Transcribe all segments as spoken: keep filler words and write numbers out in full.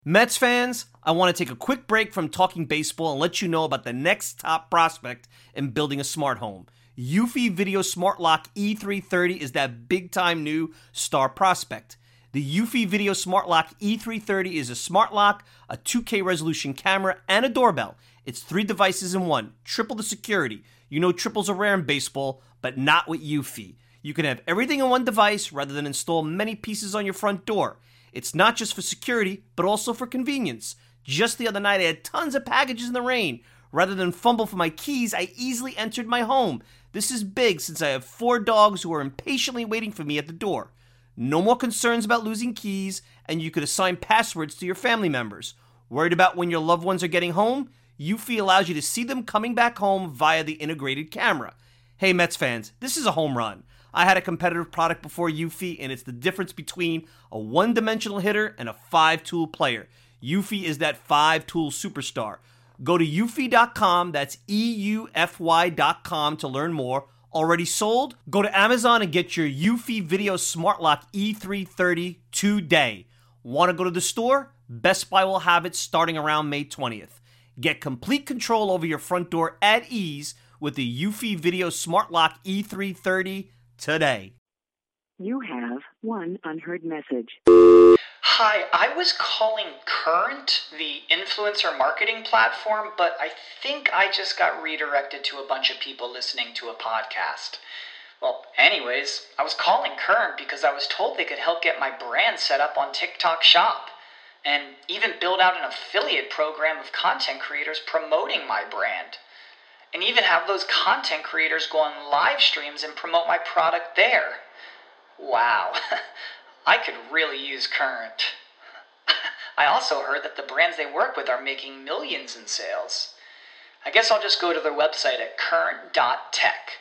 Mets fans, I want to take a quick break from talking baseball and let you know about the next top prospect in building a smart home. Eufy Video Smart Lock E three thirty is that big-time new star prospect. The Eufy Video Smart Lock E three thirty is a smart lock, a two K resolution camera, and a doorbell. It's three devices in one, triple the security. You know triples are rare in baseball, but not with Eufy. You can have everything in one device rather than install many pieces on your front door. It's not just for security, but also for convenience. Just the other night, I had tons of packages in the rain. Rather than fumble for my keys, I easily entered my home. This is big since I have four dogs who are impatiently waiting for me at the door. No more concerns about losing keys, and you could assign passwords to your family members. Worried about when your loved ones are getting home? Eufy allows you to see them coming back home via the integrated camera. Hey Mets fans, this is a home run. I had a competitive product before Eufy, and it's the difference between a one-dimensional hitter and a five-tool player. Eufy is that five-tool superstar. Go to eufy dot com, that's E U F Y dot com to learn more. Already sold? Go to Amazon and get your Eufy Video Smart Lock E three thirty today. Want to go to the store? Best Buy will have it starting around May twentieth. Get complete control over your front door at ease with the Eufy Video Smart Lock E three thirty today. You have one unheard message. Hi, I was calling Current, the influencer marketing platform, but I think I just got redirected to a bunch of people listening to a podcast. Well, anyways, I was calling Current because I was told they could help get my brand set up on TikTok Shop, and even build out an affiliate program of content creators promoting my brand. And even have those content creators go on live streams and promote my product there. Wow, I could really use Current. I also heard that the brands they work with are making millions in sales. I guess I'll just go to their website at current dot tech.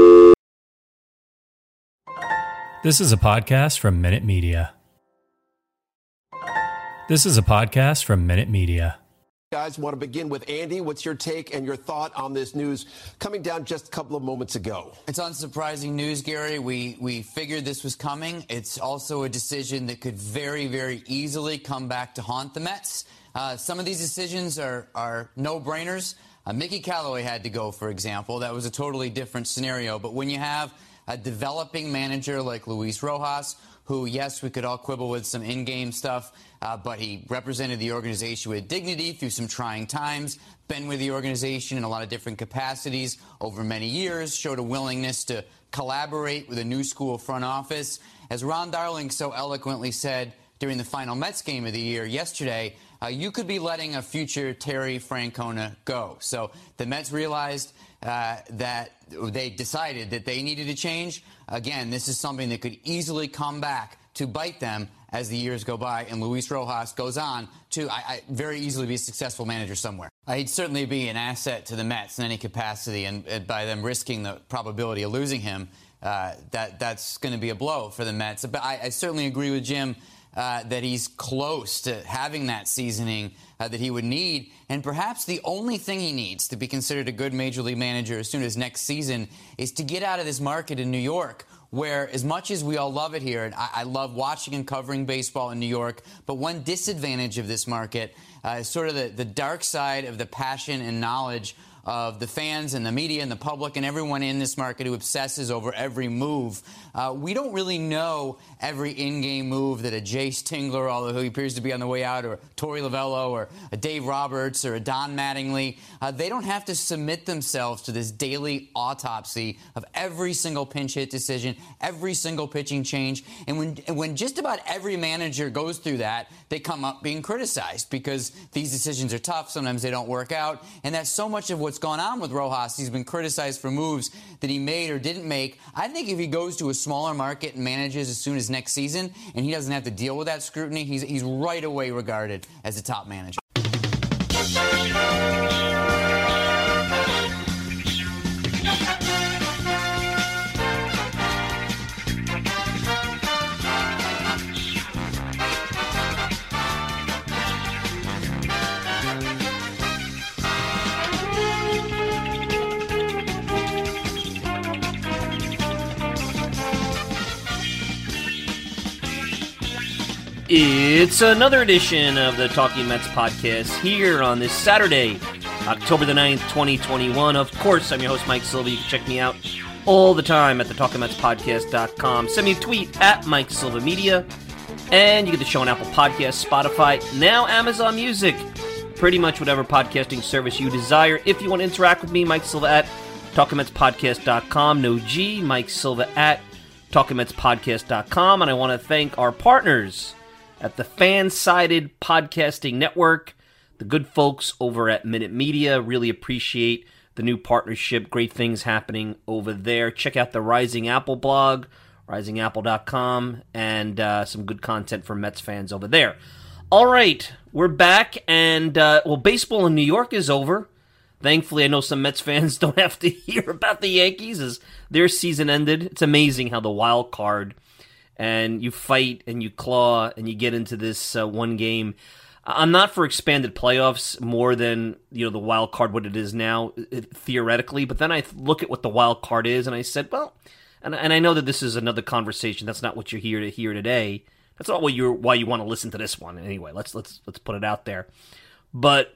This is a podcast from Minute Media. This is a podcast from Minute Media. Guys, want to begin with Andy. What's your take and your thought on this news coming down just a couple of moments ago? It's unsurprising news, Gary. We we figured this was coming. It's also a decision that could very, very easily come back to haunt the Mets. Uh, some of these decisions are, are no-brainers. Uh, Mickey Callaway had to go, for example. That was a totally different scenario. But when you have a developing manager like Luis Rojas, who, yes, we could all quibble with some in-game stuff, uh, but he represented the organization with dignity through some trying times, been with the organization in a lot of different capacities over many years, showed a willingness to collaborate with a new school front office. As Ron Darling so eloquently said during the final Mets game of the year yesterday, uh, you could be letting a future Terry Francona go. So the Mets realized uh, that they decided that they needed to change. Again, this is something that could easily come back to bite them as the years go by, and Luis Rojas goes on to I, I, very easily be a successful manager somewhere. Uh, he'd certainly be an asset to the Mets in any capacity, and, and by them risking the probability of losing him, uh, that that's going to be a blow for the Mets. But I, I certainly agree with Jim uh, that he's close to having that seasoning uh, that he would need, and perhaps the only thing he needs to be considered a good Major League manager as soon as next season is to get out of this market in New York, where as much as we all love it here, and I, I love watching and covering baseball in New York, but one disadvantage of this market uh, is sort of the, the dark side of the passion and knowledge of the fans and the media and the public and everyone in this market who obsesses over every move. Uh, we don't really know every in-game move that a Jace Tingler, although he appears to be on the way out, or Torey Lovello, or a Dave Roberts, or a Don Mattingly. Uh, they don't have to submit themselves to this daily autopsy of every single pinch hit decision, every single pitching change. And when, and when just about every manager goes through that, they come up being criticized because these decisions are tough. Sometimes they don't work out. And that's so much of what's gone on with Rojas. He's been criticized for moves that he made or didn't make. I think if he goes to a smaller market and manages as soon as next season and he doesn't have to deal with that scrutiny, he's, he's right away regarded as a top manager. It's another edition of the Talking Mets podcast here on this Saturday, October the ninth, twenty twenty-one. Of course, I'm your host, Mike Silva. You can check me out all the time at the talking mets podcast dot com. Send me a tweet at Mike Silva Media. And you get the show on Apple Podcasts, Spotify, now Amazon Music. Pretty much whatever podcasting service you desire. If you want to interact with me, Mike Silva at talking mets podcast dot com. No G, Mike Silva at talking mets podcast dot com. And I want to thank our partners at the Fansided Podcasting Network, the good folks over at Minute Media. Really appreciate the new partnership. Great things happening over there. Check out the Rising Apple blog, rising apple dot com, and uh, some good content for Mets fans over there. All right, we're back, and, uh, well, baseball in New York is over. Thankfully, I know some Mets fans don't have to hear about the Yankees as their season ended. It's amazing how the wild card, and you fight and you claw and you get into this uh, one game. I'm not for expanded playoffs more than, you know, the wild card, what it is now, theoretically. But then I look at what the wild card is, and I said, well, and, and I know that this is another conversation. That's not what you're here to hear today. That's not what you're why you want to listen to this one. Anyway, let's let's let's put it out there. But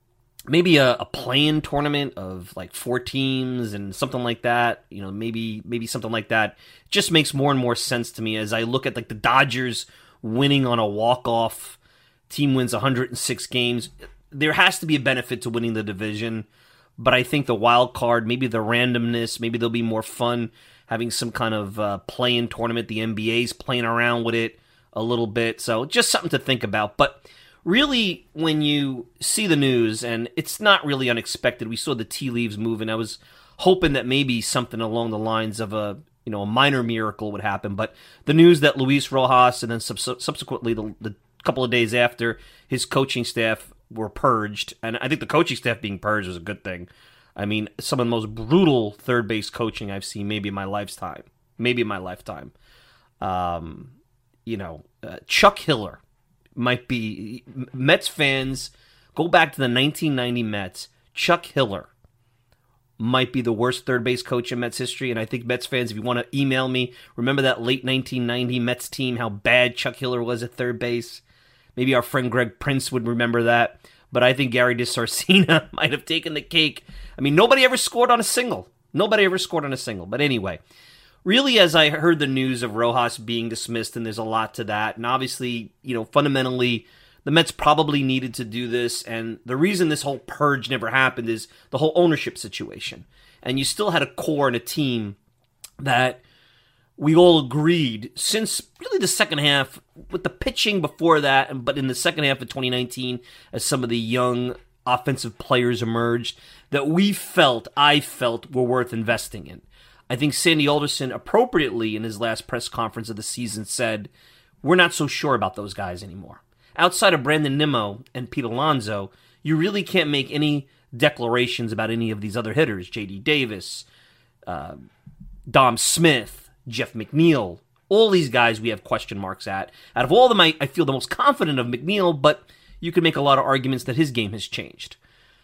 maybe a, a play-in tournament of like four teams and something like that. You know, maybe maybe something like that just makes more and more sense to me as I look at like the Dodgers winning on a walk-off. Team wins one hundred six games. There has to be a benefit to winning the division, but I think the wild card, maybe the randomness, maybe there'll be more fun having some kind of uh, play-in tournament. The N B A's playing around with it a little bit, so just something to think about. But really, when you see the news, and it's not really unexpected, we saw the tea leaves moving. I was hoping that maybe something along the lines of a you know a minor miracle would happen, but the news that Luis Rojas and then sub- subsequently the, the couple of days after his coaching staff were purged, and I think the coaching staff being purged was a good thing. I mean, some of the most brutal third base coaching I've seen maybe in my lifetime. Maybe in my lifetime. Um, you know, uh, Chuck Hiller might be... Mets fans, go back to the nineteen ninety Mets. Chuck Hiller might be the worst third base coach in Mets history, and I think Mets fans, if you want to email me, remember that late nineteen ninety Mets team, how bad Chuck Hiller was at third base? Maybe our friend Greg Prince would remember that. But I think Gary DeSarcina might have taken the cake. I mean, nobody ever scored on a single. Nobody ever scored on a single. But anyway, really, as I heard the news of Rojas being dismissed, and there's a lot to that, and obviously, you know, fundamentally, the Mets probably needed to do this, and the reason this whole purge never happened is the whole ownership situation. And you still had a core and a team that we all agreed since really the second half, with the pitching before that, but in the second half of twenty nineteen, as some of the young offensive players emerged, that we felt, I felt, were worth investing in. I think Sandy Alderson appropriately in his last press conference of the season said, we're not so sure about those guys anymore. Outside of Brandon Nimmo and Pete Alonso, you really can't make any declarations about any of these other hitters. J D Davis, uh, Dom Smith, Jeff McNeil, all these guys we have question marks at. Out of all of them, I, I feel the most confident of McNeil, but you can make a lot of arguments that his game has changed.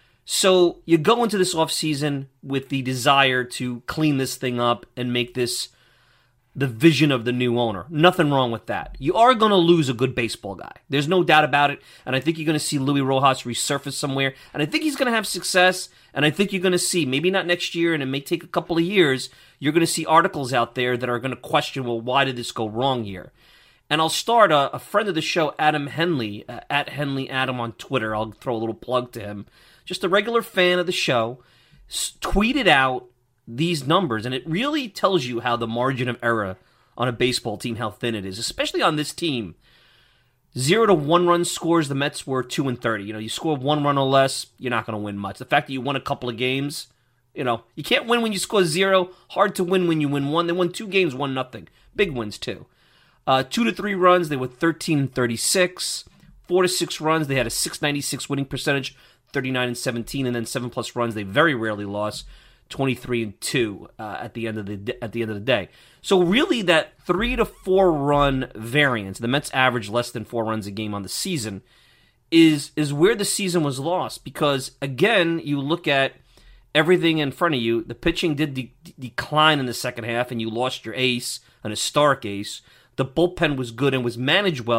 So you go into this offseason with the desire to clean this thing up and make this the vision of the new owner. Nothing wrong with that. You are going to lose a good baseball guy. There's no doubt about it. And I think you're going to see Luis Rojas resurface somewhere. And I think he's going to have success. And I think you're going to see, maybe not next year, and it may take a couple of years, you're going to see articles out there that are going to question, well, why did this go wrong here? And I'll start, a, a friend of the show, Adam Henley, uh, at Henley Adam on Twitter. I'll throw a little plug to him. Just a regular fan of the show, s- tweeted out these numbers, and it really tells you how the margin of error on a baseball team, how thin it is, especially on this team. Zero to one run scores, the Mets were two and thirty. You know, you score one run or less, you're not going to win much. The fact that you won a couple of games, you know, you can't win when you score zero. Hard to win when you win one. They won two games, one nothing. Big wins too. Uh, two to three runs, they were thirteen and thirty-six. Four to six runs, they had a six ninety-six winning percentage, thirty-nine and seventeen, and then seven plus runs, they very rarely lost. twenty-three and two uh, at the end of the at the end of the day. So really, that three to four run variance, the Mets average less than four runs a game on the season, is is where the season was lost. Because again, you look at everything in front of you. The pitching did de- decline in the second half, and you lost your ace, an historic ace. The bullpen was good and was managed well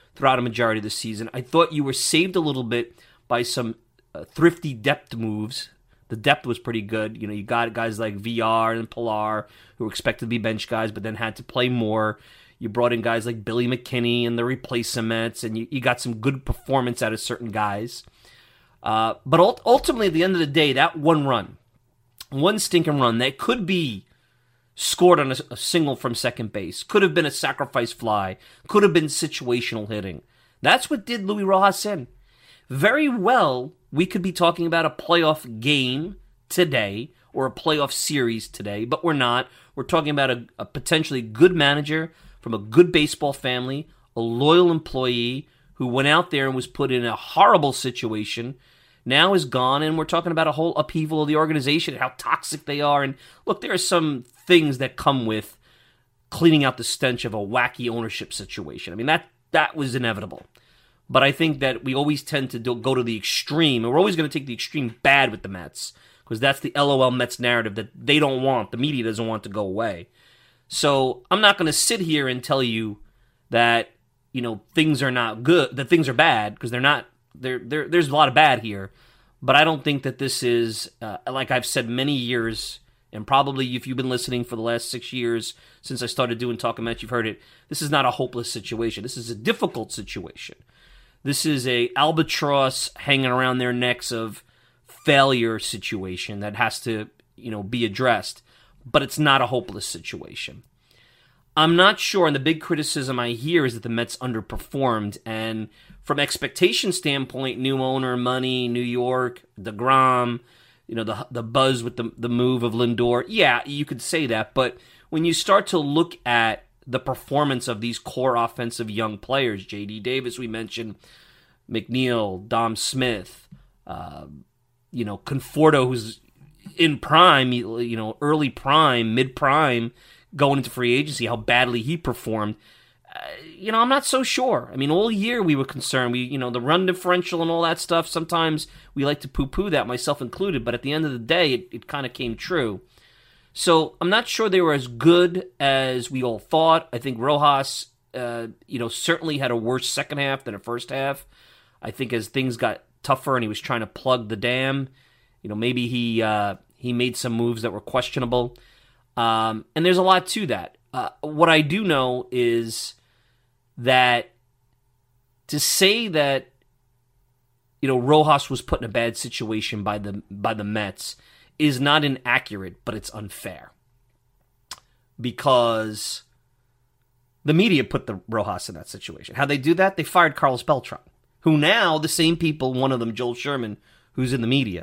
throughout a majority of the season. I thought you were saved a little bit by some uh, thrifty depth moves. The depth was pretty good. You know, you got guys like V R and Pilar who were expected to be bench guys, but then had to play more. You brought in guys like Billy McKinney and the replacements, and you, you got some good performance out of certain guys. Uh, but ult- ultimately, at the end of the day, that one run, one stinking run that could be scored on a, a single from second base, could have been a sacrifice fly, could have been situational hitting. That's what did Luis Rojas in. Very well, we could be talking about a playoff game today or a playoff series today, but we're not. We're talking about a, a potentially good manager from a good baseball family, a loyal employee who went out there and was put in a horrible situation, now is gone, and we're talking about a whole upheaval of the organization, how toxic they are. And look, there are some things that come with cleaning out the stench of a wacky ownership situation. I mean, that that was inevitable. But I think that we always tend to do, go to the extreme, and we're always going to take the extreme bad with the Mets, because that's the L O L Mets narrative that they don't want, the media doesn't want to go away. So I'm not going to sit here and tell you that, you know, things are not good, that things are bad, because they're not. There, there, there's a lot of bad here, but I don't think that this is, uh, like I've said many years, and probably if you've been listening for the last six years since I started doing Talking Mets, you've heard it. This is not a hopeless situation. This is a difficult situation. This is a albatross hanging around their necks of failure situation that has to, you know, be addressed, but it's not a hopeless situation. I'm not sure, and the big criticism I hear is that the Mets underperformed, and from expectation standpoint, new owner, money, New York, DeGrom, you know, the the buzz with the, the move of Lindor, yeah, you could say that, but when you start to look at the performance of these core offensive young players, J D Davis, we mentioned, McNeil, Dom Smith, uh, you know, Conforto, who's in prime, you know, early prime, mid-prime, going into free agency, how badly he performed. Uh, you know, I'm not so sure. I mean, all year we were concerned. We, you know, the run differential and all that stuff, sometimes we like to poo-poo that, myself included, but at the end of the day, it, it kind of came true. So I'm not sure they were as good as we all thought. I think Rojas, uh, you know, certainly had a worse second half than a first half. I think as things got tougher and he was trying to plug the dam, you know, maybe he uh, he made some moves that were questionable. Um, and there's a lot to that. Uh, what I do know is that to say that, you know, Rojas was put in a bad situation by the by the Mets is not inaccurate, but it's unfair. Because the media put the Rojas in that situation. How'd they do that? They fired Carlos Beltran, who now, the same people, one of them, Joel Sherman, who's in the media,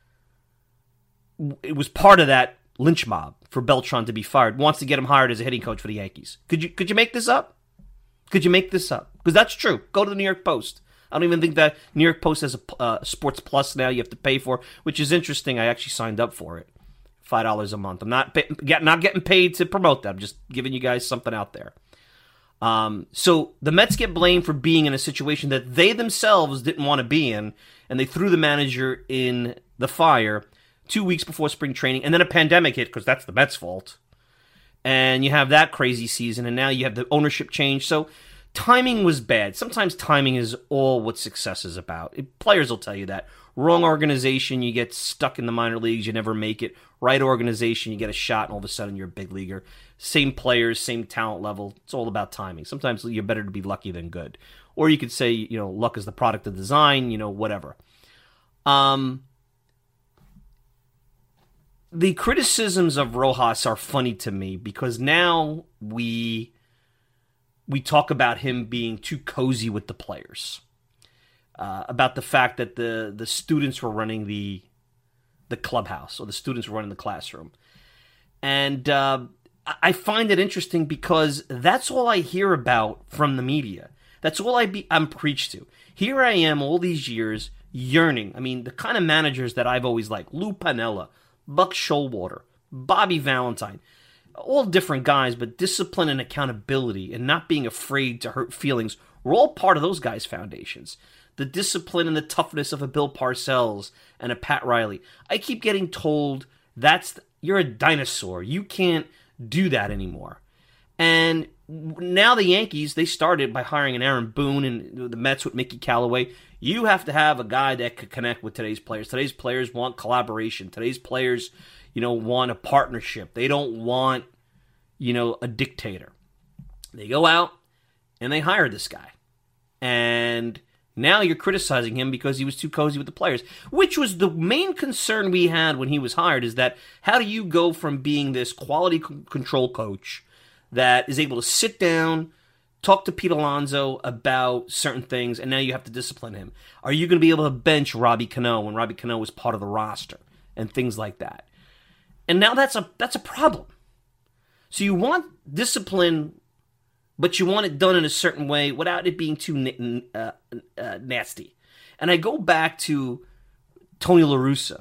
it was part of that lynch mob for Beltran to be fired, wants to get him hired as a hitting coach for the Yankees. Could you could you make this up? Could you make this up? Because that's true. Go to the New York Post. I don't even think that New York Post has a uh, Sports Plus now you have to pay for, which is interesting. I actually signed up for it. five dollars a month. I'm not, pay, get, not getting paid to promote that. I'm just giving you guys something out there. Um, so the Mets get blamed for being in a situation that they themselves didn't want to be in, and they threw the manager in the fire two weeks before spring training, and then a pandemic hit, because that's the Mets' fault. And you have that crazy season, and now you have the ownership change. So timing was bad. Sometimes timing is all what success is about. It, players will tell you that. Wrong organization, you get stuck in the minor leagues, you never make it. Right organization, you get a shot, and all of a sudden you're a big leaguer. Same players, same talent level. It's all about timing. Sometimes you're better to be lucky than good. Or you could say, you know, luck is the product of design, you know, whatever. Um, the criticisms of Rojas are funny to me because now we we talk about him being too cozy with the players. Uh, about the fact that the, the students were running the the clubhouse, or the students were running the classroom. And uh, I find it interesting because that's all I hear about from the media. That's all I be, I'm preached to. Here I am all these years yearning. I mean, the kind of managers that I've always liked, Lou Piniella, Buck Showalter, Bobby Valentine, all different guys, but discipline and accountability and not being afraid to hurt feelings were all part of those guys' foundations. The discipline and the toughness of a Bill Parcells and a Pat Riley. I keep getting told that's you're a dinosaur. You can't do that anymore. And now the Yankees, they started by hiring an Aaron Boone, and the Mets with Mickey Callaway. You have to have a guy that could connect with today's players. Today's players want collaboration. Today's players, you know, want a partnership. They don't want, you know, a dictator. They go out and they hire this guy. And now you're criticizing him because he was too cozy with the players, which was the main concern we had when he was hired, is that how do you go from being this quality c- control coach that is able to sit down, talk to Pete Alonso about certain things, and now you have to discipline him? Are you going to be able to bench Robbie Cano when Robbie Cano was part of the roster and things like that? And now that's a that's a problem. So you want discipline, but you want it done in a certain way without it being too uh, uh, nasty. And I go back to Tony La Russa,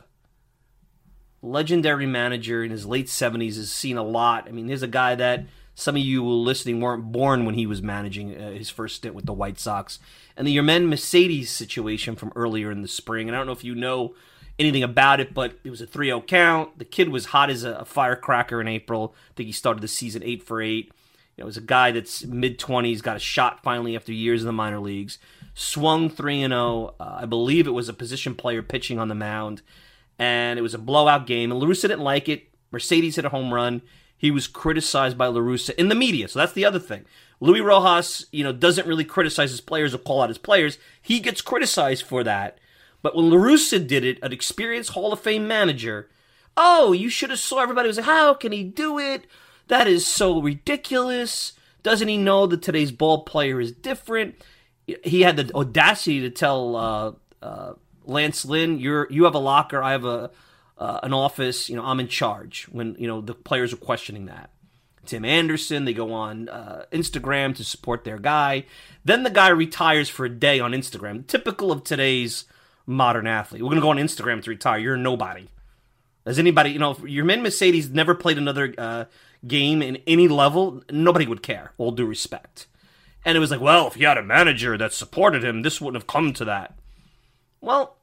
legendary manager in his late seventies, has seen a lot. I mean, there's a guy that some of you listening weren't born when he was managing uh, his first stint with the White Sox. And the Yerman Mercedes situation from earlier in the spring, and I don't know if you know anything about it, but it was a three oh count. The kid was hot as a, a firecracker in April. I think he started the season eight for eight. You know, it was a guy that's mid-twenties, got a shot finally after years in the minor leagues, swung three and oh. Uh, I believe it was a position player pitching on the mound, and it was a blowout game. And La Russa didn't like it. Mercedes hit a home run. He was criticized by La Russa in the media, so that's the other thing. Luis Rojas, you know, doesn't really criticize his players or call out his players. He gets criticized for that. But when La Russa did it, an experienced Hall of Fame manager, oh, you should have saw everybody was like, how can he do it? That is so ridiculous. Doesn't he know that today's ball player is different? He had the audacity to tell uh, uh, Lance Lynn, "You're you have a locker, I have a uh, an office. You know, I'm in charge." When you know the players are questioning that. Tim Anderson, they go on uh, Instagram to support their guy. Then the guy retires for a day on Instagram. Typical of today's modern athlete. We're gonna go on Instagram to retire. You're a nobody. Has anybody, you know, if Yerman Mercedes never played another uh, game in any level, nobody would care, all due respect. And it was like, well, if he had a manager that supported him, this wouldn't have come to that. Well,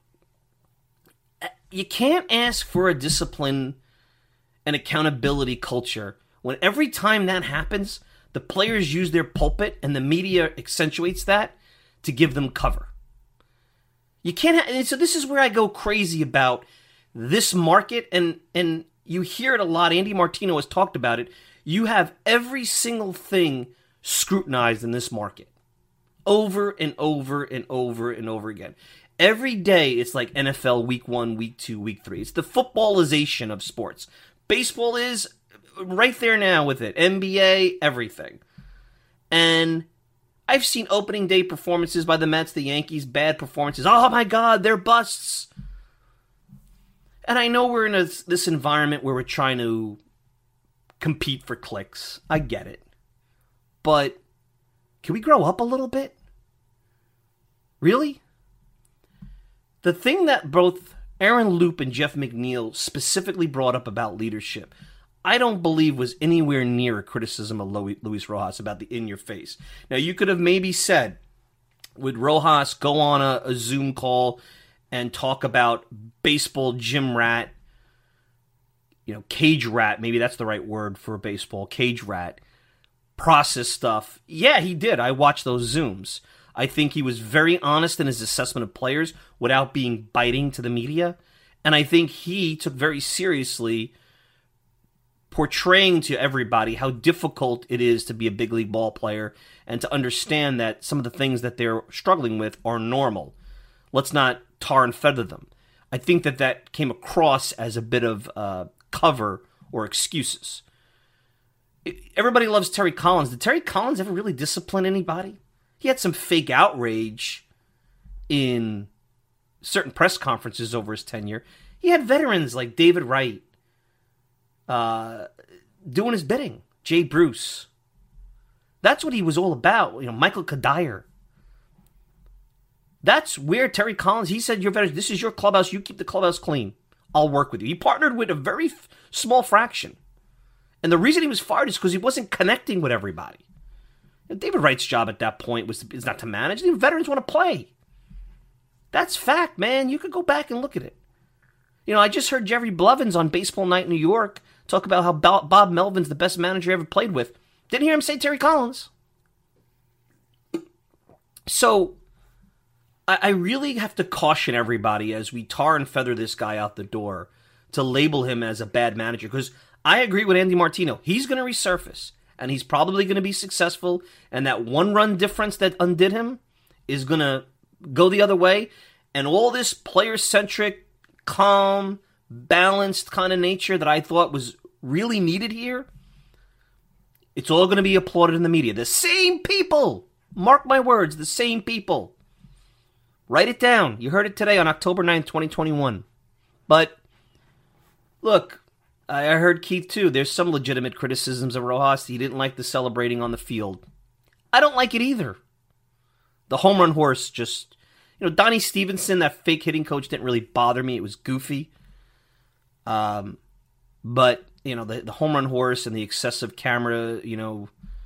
you can't ask for a discipline and accountability culture when every time that happens, the players use their pulpit and the media accentuates that to give them cover. You can't ha- and so this is where I go crazy about this market, and and you hear it a lot. Andy Martino has talked about it. You have every single thing scrutinized in this market over and over and over and over again. Every day it's like N F L week one, week two, week three. It's the footballization of sports. Baseball is right there now with it. N B A, everything. And I've seen opening day performances by the Mets, the Yankees, bad performances. Oh my God, they're busts. And I know we're in a, this environment where we're trying to compete for clicks. I get it. But can we grow up a little bit? Really? The thing that both Aaron Loop and Jeff McNeil specifically brought up about leadership, I don't believe was anywhere near a criticism of Luis Rojas about the in-your-face. Now, you could have maybe said, would Rojas go on a, a Zoom call and talk about baseball gym rat, you know, cage rat, maybe that's the right word for baseball, cage rat, process stuff? Yeah, he did. I watched those Zooms. I think he was very honest in his assessment of players without being biting to the media. And I think he took very seriously portraying to everybody how difficult it is to be a big league ball player and to understand that some of the things that they're struggling with are normal. Let's not tar and feather them. I think that that came across as a bit of uh, cover or excuses. Everybody loves Terry Collins. Did Terry Collins ever really discipline anybody? He had some fake outrage in certain press conferences over his tenure. He had veterans like David Wright uh, doing his bidding. Jay Bruce. That's what he was all about. You know, Michael Kadire. That's where Terry Collins, he said, "You're veterans. This is your clubhouse. You keep the clubhouse clean. I'll work with you." He partnered with a very f- small fraction. And the reason he was fired is because he wasn't connecting with everybody. And David Wright's job at that point was is not to manage. The veterans want to play. That's fact, man. You could go back and look at it. You know, I just heard Jerry Blevins on Baseball Night in New York talk about how Bob Melvin's the best manager he ever played with. Didn't hear him say Terry Collins. So, I, I really have to caution everybody as we tar and feather this guy out the door to label him as a bad manager, because I agree with Andy Martino. He's going to resurface, and he's probably going to be successful, and that one-run difference that undid him is going to go the other way, and all this player-centric, calm, balanced kind of nature that I thought was really needed here, it's all going to be applauded in the media. The same people, mark my words, the same people. Write it down. You heard it today on October ninth, twenty twenty-one. But, look, I heard Keith too. There's some legitimate criticisms of Rojas. He didn't like the celebrating on the field. I don't like it either. The home run horse just, you know, Donnie Stevenson, that fake hitting coach, didn't really bother me. It was goofy. Um, but, you know, the, the home run horse and the excessive camera, you know,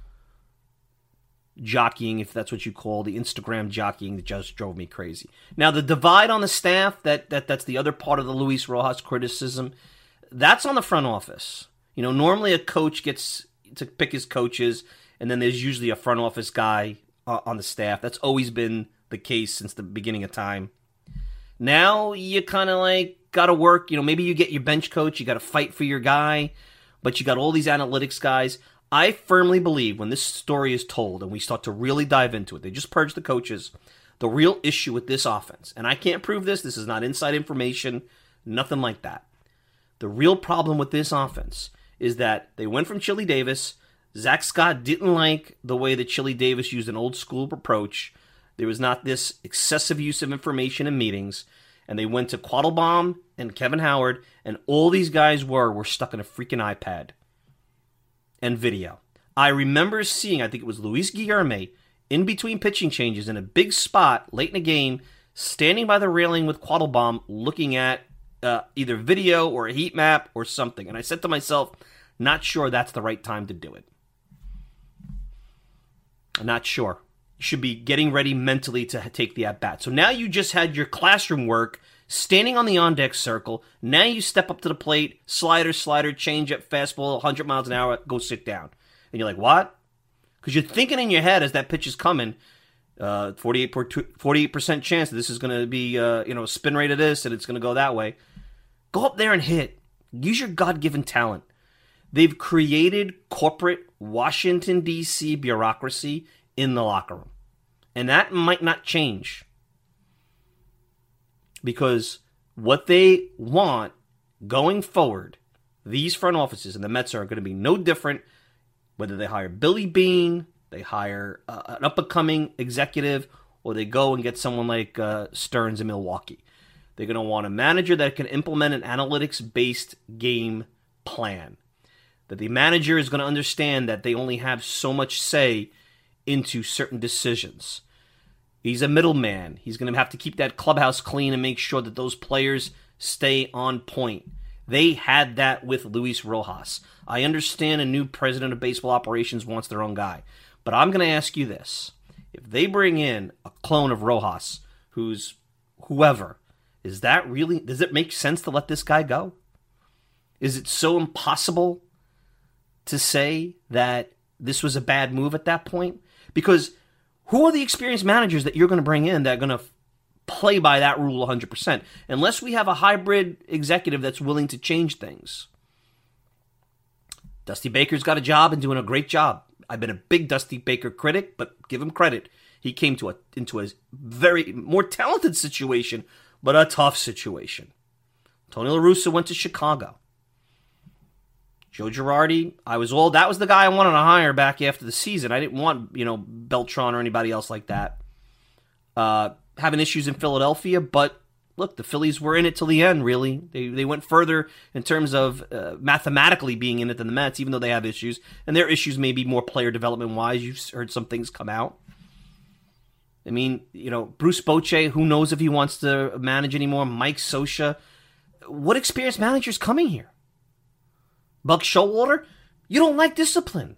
jockeying, if that's what you call the Instagram jockeying, that just drove me crazy. Now, the divide on the staff, that, that that's the other part of the Luis Rojas criticism, that's on the front office. You know, normally a coach gets to pick his coaches, and then there's usually a front office guy uh, on the staff. That's always been the case since the beginning of time. Now, you kind of like got to work. You know, maybe you get your bench coach, you got to fight for your guy, but you got all these analytics guys. I firmly believe when this story is told and we start to really dive into it, they just purge the coaches, the real issue with this offense, and I can't prove this, this is not inside information, nothing like that. The real problem with this offense is that they went from Chili Davis. Zach Scott didn't like the way that Chili Davis used an old school approach. There was not this excessive use of information in meetings, and they went to Quattlebaum and Kevin Howard, and all these guys were were stuck in a freaking iPad and video. I remember seeing, I think it was Luis Guilherme, in between pitching changes in a big spot late in the game, standing by the railing with Quattlebaum looking at uh, either video or a heat map or something. And I said to myself, not sure that's the right time to do it. I'm not sure. You should be getting ready mentally to take the at-bat. So now you just had your classroom work, standing on the on-deck circle. Now you step up to the plate, slider, slider, change up, fastball, one hundred miles an hour, go sit down. And you're like, what? Because you're thinking in your head as that pitch is coming, uh, forty-eight percent chance that this is going to be, uh, you know, a spin rate of this and it's going to go that way. Go up there and hit. Use your God-given talent. They've created corporate Washington, D C bureaucracy in the locker room. And that might not change. Because what they want going forward, these front offices and the Mets are going to be no different, whether they hire Billy Beane, they hire uh, an up-and-coming executive, or they go and get someone like uh, Stearns in Milwaukee. They're going to want a manager that can implement an analytics-based game plan. That the manager is going to understand that they only have so much say into certain decisions. He's a middleman. He's going to have to keep that clubhouse clean and make sure that those players stay on point. They had that with Luis Rojas. I understand a new president of baseball operations wants their own guy. But I'm going to ask you this. If they bring in a clone of Rojas, who's whoever, is that really, does it make sense to let this guy go? Is it so impossible to say that this was a bad move at that point? Because who are the experienced managers that you're going to bring in that are going to play by that rule one hundred percent? Unless we have a hybrid executive that's willing to change things. Dusty Baker's got a job and doing a great job. I've been a big Dusty Baker critic, but give him credit. He came to a, into a very more talented situation, but a tough situation. Tony La Russa went to Chicago. Joe Girardi, I was all, that was the guy I wanted to hire back after the season. I didn't want, you know, Beltran or anybody else like that. Uh, having issues in Philadelphia, but look, the Phillies were in it till the end, really. They they went further in terms of uh, mathematically being in it than the Mets, even though they have issues. And their issues may be more player development-wise. You've heard some things come out. I mean, you know, Bruce Bochy, who knows if he wants to manage anymore? Mike Scioscia. What experienced manager's coming here? Buck Showalter? You don't like discipline.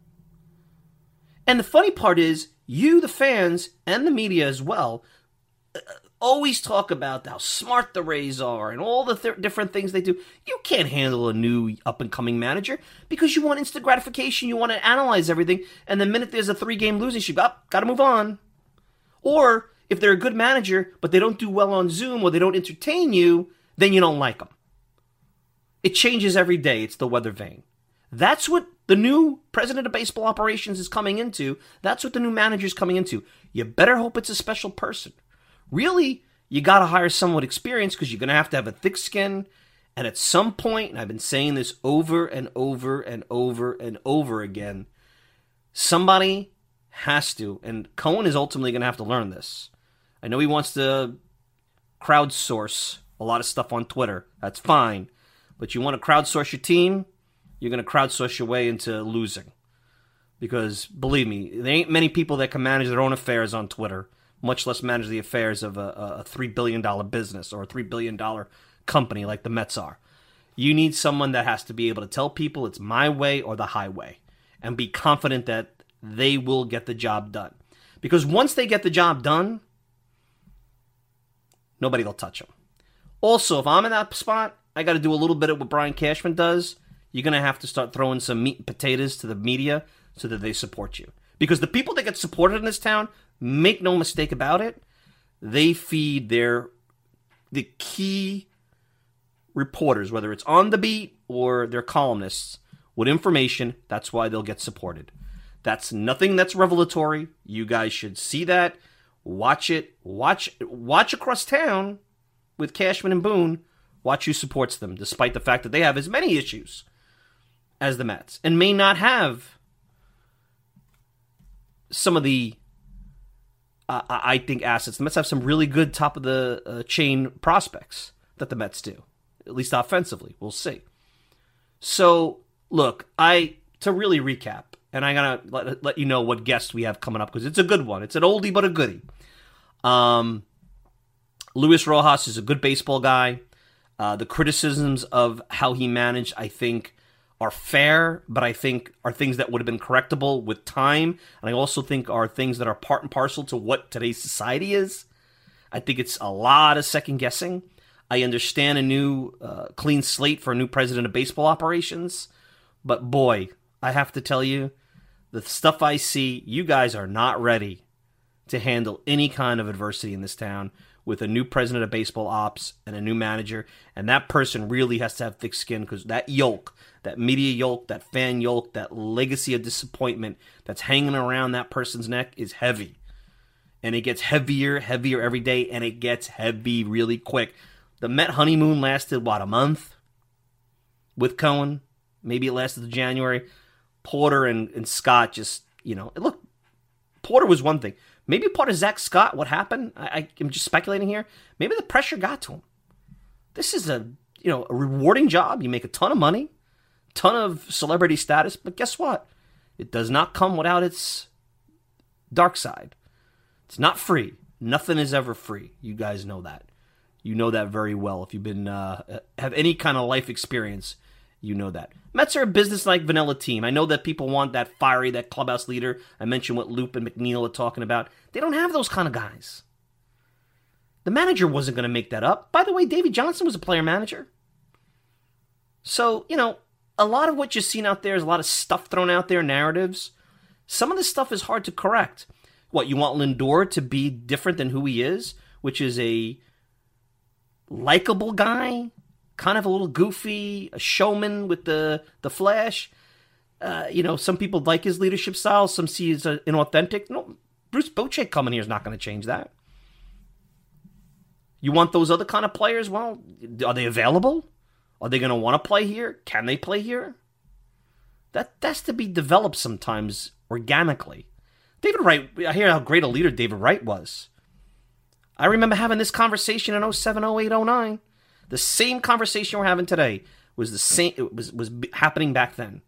And the funny part is, you, the fans, and the media as well, always talk about how smart the Rays are and all the th- different things they do. You can't handle a new up-and-coming manager because you want instant gratification. You want to analyze everything, and the minute there's a three-game losing streak, oh, got to move on. Or if they're a good manager, but they don't do well on Zoom or they don't entertain you, then you don't like them. It changes every day. It's the weather vane. That's what the new president of baseball operations is coming into. That's what the new manager is coming into. You better hope it's a special person. Really, you got to hire someone with experience because you're going to have to have a thick skin. And at some point, and I've been saying this over and over and over and over again, somebody has to, and Cohen is ultimately going to have to learn this. I know he wants to crowdsource a lot of stuff on Twitter. That's fine. But you want to crowdsource your team, you're going to crowdsource your way into losing. Because, believe me, there ain't many people that can manage their own affairs on Twitter, much less manage the affairs of a, a three billion dollars business or a three billion dollars company like the Mets are. You need someone that has to be able to tell people it's my way or the highway and be confident that they will get the job done. Because once they get the job done, nobody will touch them. Also, if I'm in that spot, I got to do a little bit of what Brian Cashman does. You're going to have to start throwing some meat and potatoes to the media so that they support you. Because the people that get supported in this town, make no mistake about it, they feed their the key reporters, whether it's on the beat or their columnists, with information. That's why they'll get supported. That's nothing that's revelatory. You guys should see that. Watch it. Watch watch across town with Cashman and Boone. Watch who supports them, despite the fact that they have as many issues as the Mets and may not have some of the, uh, I think, assets. The Mets have some really good top-of-the-chain prospects that the Mets do, at least offensively. We'll see. So, look, I to really recap, and I'm going to let, let you know what guest we have coming up, because it's a good one. It's an oldie but a goodie. Um, Luis Rojas is a good baseball guy. Uh, the criticisms of how he managed, I think, are fair, but I think are things that would have been correctable with time. And I also think are things that are part and parcel to what today's society is. I think it's a lot of second guessing. I understand a new uh, clean slate for a new president of baseball operations. But boy, I have to tell you, the stuff I see, you guys are not ready to handle any kind of adversity in this town with a new president of baseball ops and a new manager. And that person really has to have thick skin, because that yoke, that media yoke, that fan yoke, that legacy of disappointment that's hanging around that person's neck is heavy. And it gets heavier, heavier every day, and it gets heavy really quick. The Met honeymoon lasted, what, a month? With Cohen? Maybe it lasted to January. Porter and, and Scott just, you know, look, Porter was one thing. Maybe part of Zach Scott, what happened, I, I'm just speculating here, maybe the pressure got to him. This is a, you know, a rewarding job. You make a ton of money, ton of celebrity status, but guess what? It does not come without its dark side. It's not free. Nothing is ever free. You guys know that. You know that very well. If you've been, uh, have any kind of life experience, you know that. Mets are a business-like vanilla team. I know that people want that fiery, that clubhouse leader. I mentioned what Loop and McNeil are talking about. They don't have those kind of guys. The manager wasn't going to make that up. By the way, Davey Johnson was a player manager. So, you know, a lot of what you're seeing out there is a lot of stuff thrown out there, narratives. Some of this stuff is hard to correct. What, you want Lindor to be different than who he is, which is a likable guy? Kind of a little goofy, a showman with the, the flash. Uh, you know, some people like his leadership style. Some see as inauthentic. No, Bruce Bochy coming here is not going to change that. You want those other kind of players? Well, are they available? Are they going to want to play here? Can they play here? That that's to be developed sometimes organically. David Wright, I hear how great a leader David Wright was. I remember having this conversation in oh seven, oh eight, oh nine. The same conversation we're having today was the same. It was was happening back then.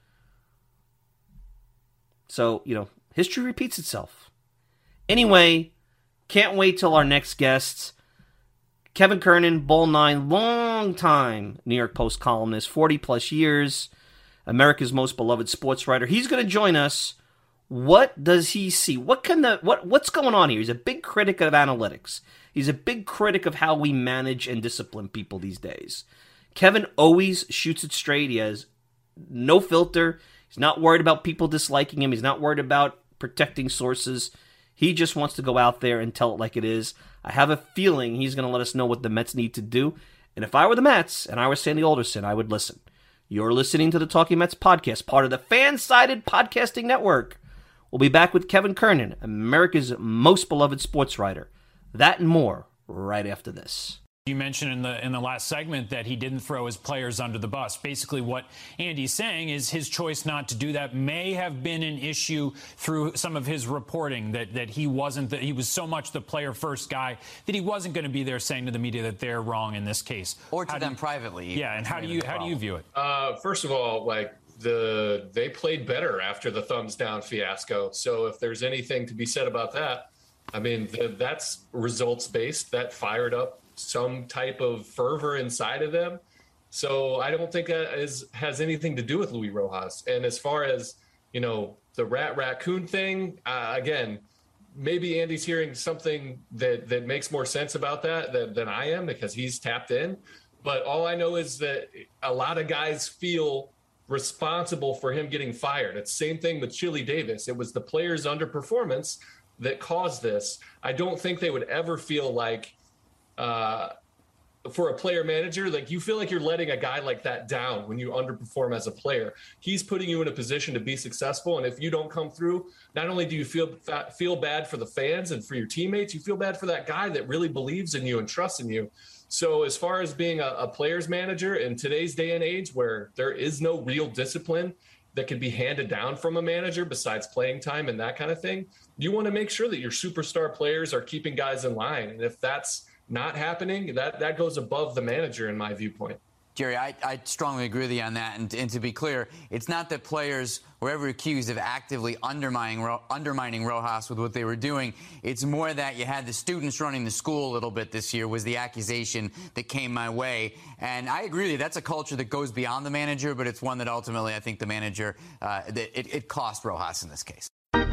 So, you know, history repeats itself. Anyway, can't wait till our next guest, Kevin Kernan, Ball Nine, long time New York Post columnist, forty plus years, America's most beloved sports writer. He's going to join us What does he see? What can the what what's going on here? He's a big critic of analytics. He's a big critic of how we manage and discipline people these days. Kevin always shoots it straight. He has no filter. He's not worried about people disliking him. He's not worried about protecting sources. He just wants to go out there and tell it like it is. I have a feeling he's going to let us know what the Mets need to do. And if I were the Mets and I were Sandy Alderson, I would listen. You're listening to the Talking Mets podcast, part of the Fan-Sided Podcasting Network. We'll be back with Kevin Kernan, America's most beloved sports writer. That and more right after this. You mentioned in the in the last segment that he didn't throw his players under the bus. Basically what Andy's saying is his choice not to do that may have been an issue through some of his reporting, that that he wasn't that he was so much the player first guy that he wasn't going to be there saying to the media that they're wrong in this case. Or to how them you, privately. Yeah, and how do you how do you view it? Uh, first of all, like the they played better after the thumbs down fiasco. So if there's anything to be said about that, I mean, the, that's results based. That fired up some type of fervor inside of them. So I don't think that is, has anything to do with Luis Rojas. And as far as, you know, the rat raccoon thing, uh, again, maybe Andy's hearing something that, that makes more sense about that than, than I am, because he's tapped in. But all I know is that a lot of guys feel responsible for him getting fired. It's the same thing with Chili Davis. It was the players' underperformance that caused this. I don't think they would ever feel like, uh, for a player manager, like you feel like you're letting a guy like that down when you underperform as a player. He's putting you in a position to be successful. And if you don't come through, not only do you feel feel bad for the fans and for your teammates, you feel bad for that guy that really believes in you and trusts in you. So as far as being a, a player's manager in today's day and age where there is no real discipline that can be handed down from a manager besides playing time and that kind of thing, you want to make sure that your superstar players are keeping guys in line. And if that's not happening, that, that goes above the manager in my viewpoint. Jerry, I, I strongly agree with you on that. And, and to be clear, it's not that players were ever accused of actively undermining undermining Rojas with what they were doing. It's more that you had the students running the school a little bit this year was the accusation that came my way. And I agree with you. That's a culture that goes beyond the manager, but it's one that ultimately I think the manager, uh, that it, it cost Rojas in this case.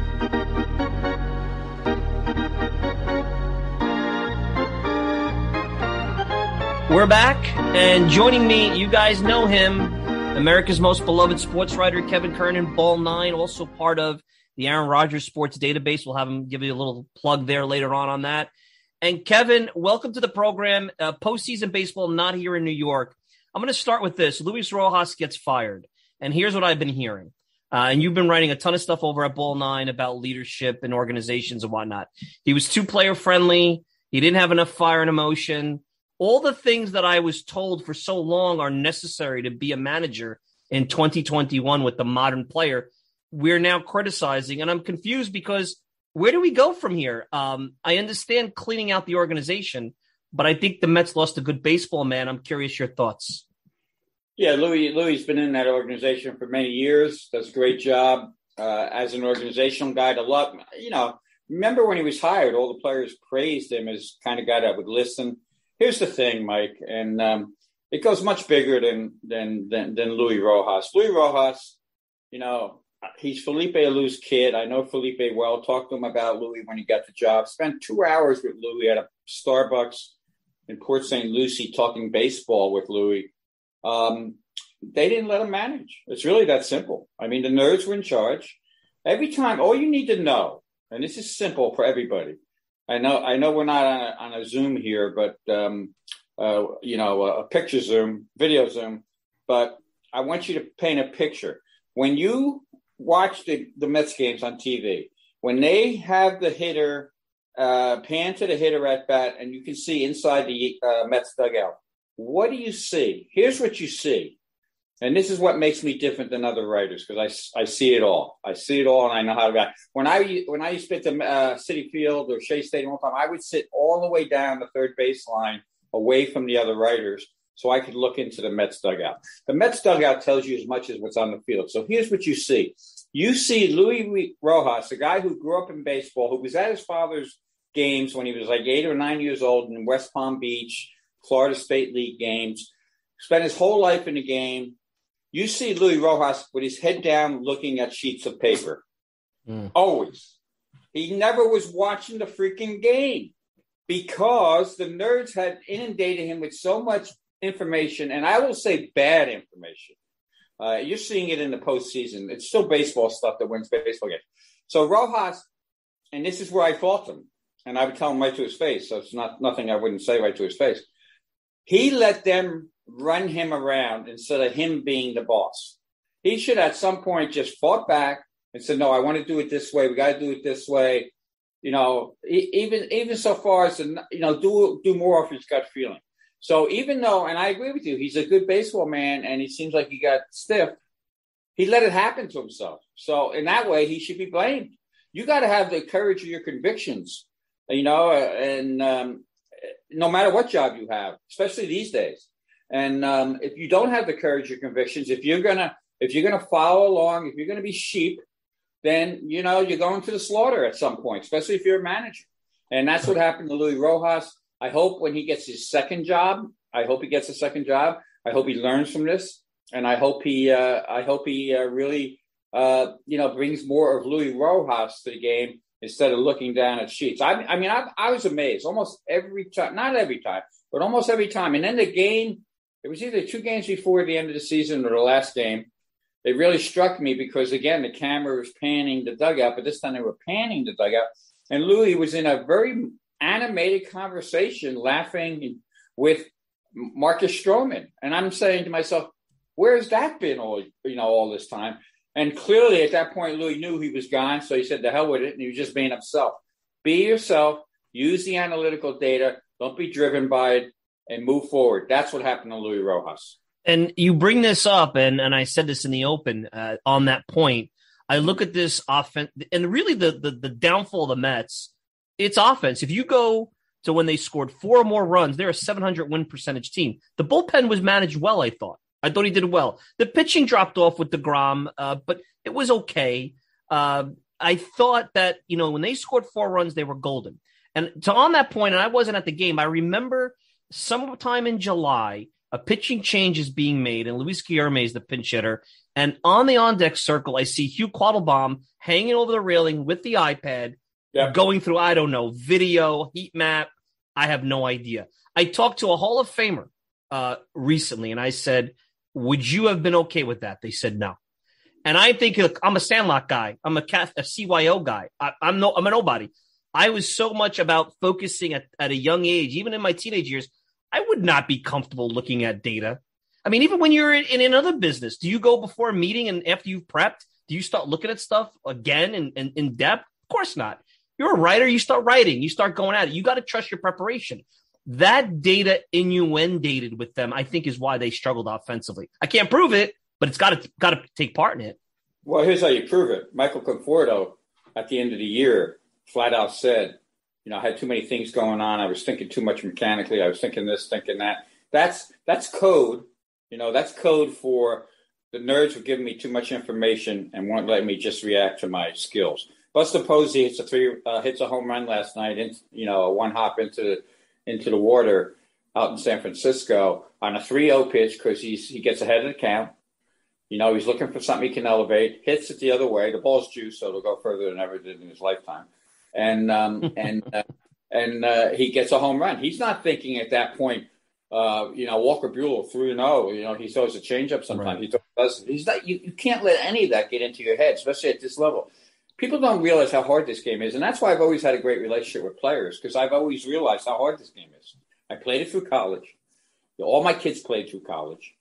We're back, and joining me, you guys know him, America's most beloved sports writer, Kevin Kernan, Ball nine, also part of the Aaron Rodgers Sports Database. We'll have him give you a little plug there later on on that. And Kevin, welcome to the program. Uh, postseason baseball not here in New York. I'm going to start with this. Luis Rojas gets fired, and here's what I've been hearing. Uh, and you've been writing a ton of stuff over at Ball nine about leadership and organizations and whatnot. He was too player-friendly. He didn't have enough fire and emotion. All the things that I was told for so long are necessary to be a manager in twenty twenty-one with the modern player, we're now criticizing. And I'm confused because where do we go from here? Um, I understand cleaning out the organization, but I think the Mets lost a good baseball man. I'm curious your thoughts. Yeah, Louis, Louis has been in that organization for many years. Does a great job uh, as an organizational guy to love. You know, remember when he was hired, all the players praised him as the kind of guy that would listen. Here's the thing, Mike, and um, it goes much bigger than than than, than Luis Rojas. Luis Rojas, you know, he's Felipe Alou's kid. I know Felipe well. Talked to him about Luis when he got the job. Spent two hours with Luis at a Starbucks in Port Saint Lucie talking baseball with Luis. Um, they didn't let him manage. It's really that simple. I mean, the nerds were in charge. Every time, all you need to know, and this is simple for everybody. I know, I know we're not on a, on a Zoom here, but, um, uh, you know, a, a picture Zoom, video Zoom, but I want you to paint a picture. When you watch the, the Mets games on T V, when they have the hitter uh, pan to the hitter at bat and you can see inside the uh, Mets dugout, what do you see? Here's what you see. And this is what makes me different than other writers, because I, I see it all. I see it all, and I know how to react. When I when I used to be at the uh, Citi Field or Shea Stadium all the time, I would sit all the way down the third baseline away from the other writers so I could look into the Mets dugout. The Mets dugout tells you as much as what's on the field. So here's what you see. You see Luis Rojas, a guy who grew up in baseball, who was at his father's games when he was like eight or nine years old in West Palm Beach, Florida State League games, spent his whole life in the game. You see Luis Rojas with his head down looking at sheets of paper. Mm. Always. He never was watching the freaking game because the nerds had inundated him with so much information, and I will say bad information. Uh, you're seeing it in the postseason. It's still baseball stuff that wins baseball games. So Rojas, and this is where I fault him, and I would tell him right to his face, so it's not nothing I wouldn't say right to his face. He let them run him around instead of him being the boss. He should at some point just fought back and said, no, I want to do it this way. We got to do it this way. You know, even even so far as, you know, do do more off his gut feeling. So even though, and I agree with you, he's a good baseball man and he seems like he got stiff, he let it happen to himself. So in that way, he should be blamed. You got to have the courage of your convictions, you know, and um, no matter what job you have, especially these days. And um, if you don't have the courage of your convictions, if you're going to if you're going to follow along, if you're going to be sheep, then, you know, you're going to the slaughter at some point, especially if you're a manager. And that's what happened to Luis Rojas. I hope when he gets his second job, I hope he gets a second job. I hope he learns from this. And I hope he, uh, I hope he uh, really, uh, you know, brings more of Luis Rojas to the game instead of looking down at Sheets. I, I mean, I, I was amazed almost every time, not every time, but almost every time. And then the game, it was either two games before the end of the season or the last game. It really struck me because, again, the camera was panning the dugout, but this time they were panning the dugout. And Louis was in a very animated conversation laughing with Marcus Stroman. And I'm saying to myself, where's that been all, you know, all this time? And clearly at that point, Louis knew he was gone. So he said, the hell with it. And he was just being himself. Be yourself. Use the analytical data. Don't be driven by it and move forward. That's what happened to Luis Rojas. And you bring this up, and, and I said this in the open uh, on that point. I look at this offense, and really the, the the downfall of the Mets, it's offense. If you go to when they scored four or more runs, they're a seven hundred win percentage team. The bullpen was managed well, I thought. I thought he did well. The pitching dropped off with DeGrom, uh, but it was okay. Uh, I thought that, you know, when they scored four runs, they were golden. And to on that point, and I wasn't at the game, I remember sometime in July, a pitching change is being made, and Luis Guillorme is the pinch hitter. And on the on-deck circle, I see Hugh Quattlebaum hanging over the railing with the iPad, yep. going through, I don't know, video, heat map. I have no idea. I talked to a Hall of Famer uh, recently, and I said, would you have been okay with that? They said no. And I think, look, I'm a Sandlot guy. I'm a, a C Y O guy. I, I'm, no, I'm a nobody. I was so much about focusing at, at a young age, even in my teenage years, I would not be comfortable looking at data. I mean, even when you're in, in another business, do you go before a meeting and after you've prepped, do you start looking at stuff again and in, in, in depth? Of course not. You're a writer. You start writing. You start going at it. You got to trust your preparation. That data inundated with them, I think, is why they struggled offensively. I can't prove it, but it's got to got to take part in it. Well, here's how you prove it. Michael Conforto, at the end of the year, flat out said, you know, I had too many things going on. I was thinking too much mechanically. I was thinking this, thinking that. That's that's code. You know, that's code for the nerds were giving me too much information and weren't letting me just react to my skills. Buster Posey hits a three uh, hits a home run last night. In, you know, a one hop into the, into the water out in San Francisco on a three oh pitch because he's he gets ahead of the count. You know, he's looking for something he can elevate. Hits it the other way. The ball's juice, so it'll go further than ever did in his lifetime. And um, and uh, and uh, he gets a home run. He's not thinking at that point, uh, you know, Walker Buehler three and zero. You know, he throws a changeup sometimes. Right. He does. He's not. You, you can't let any of that get into your head, especially at this level. People don't realize how hard this game is, and that's why I've always had a great relationship with players because I've always realized how hard this game is. I played it through college. All my kids played through college.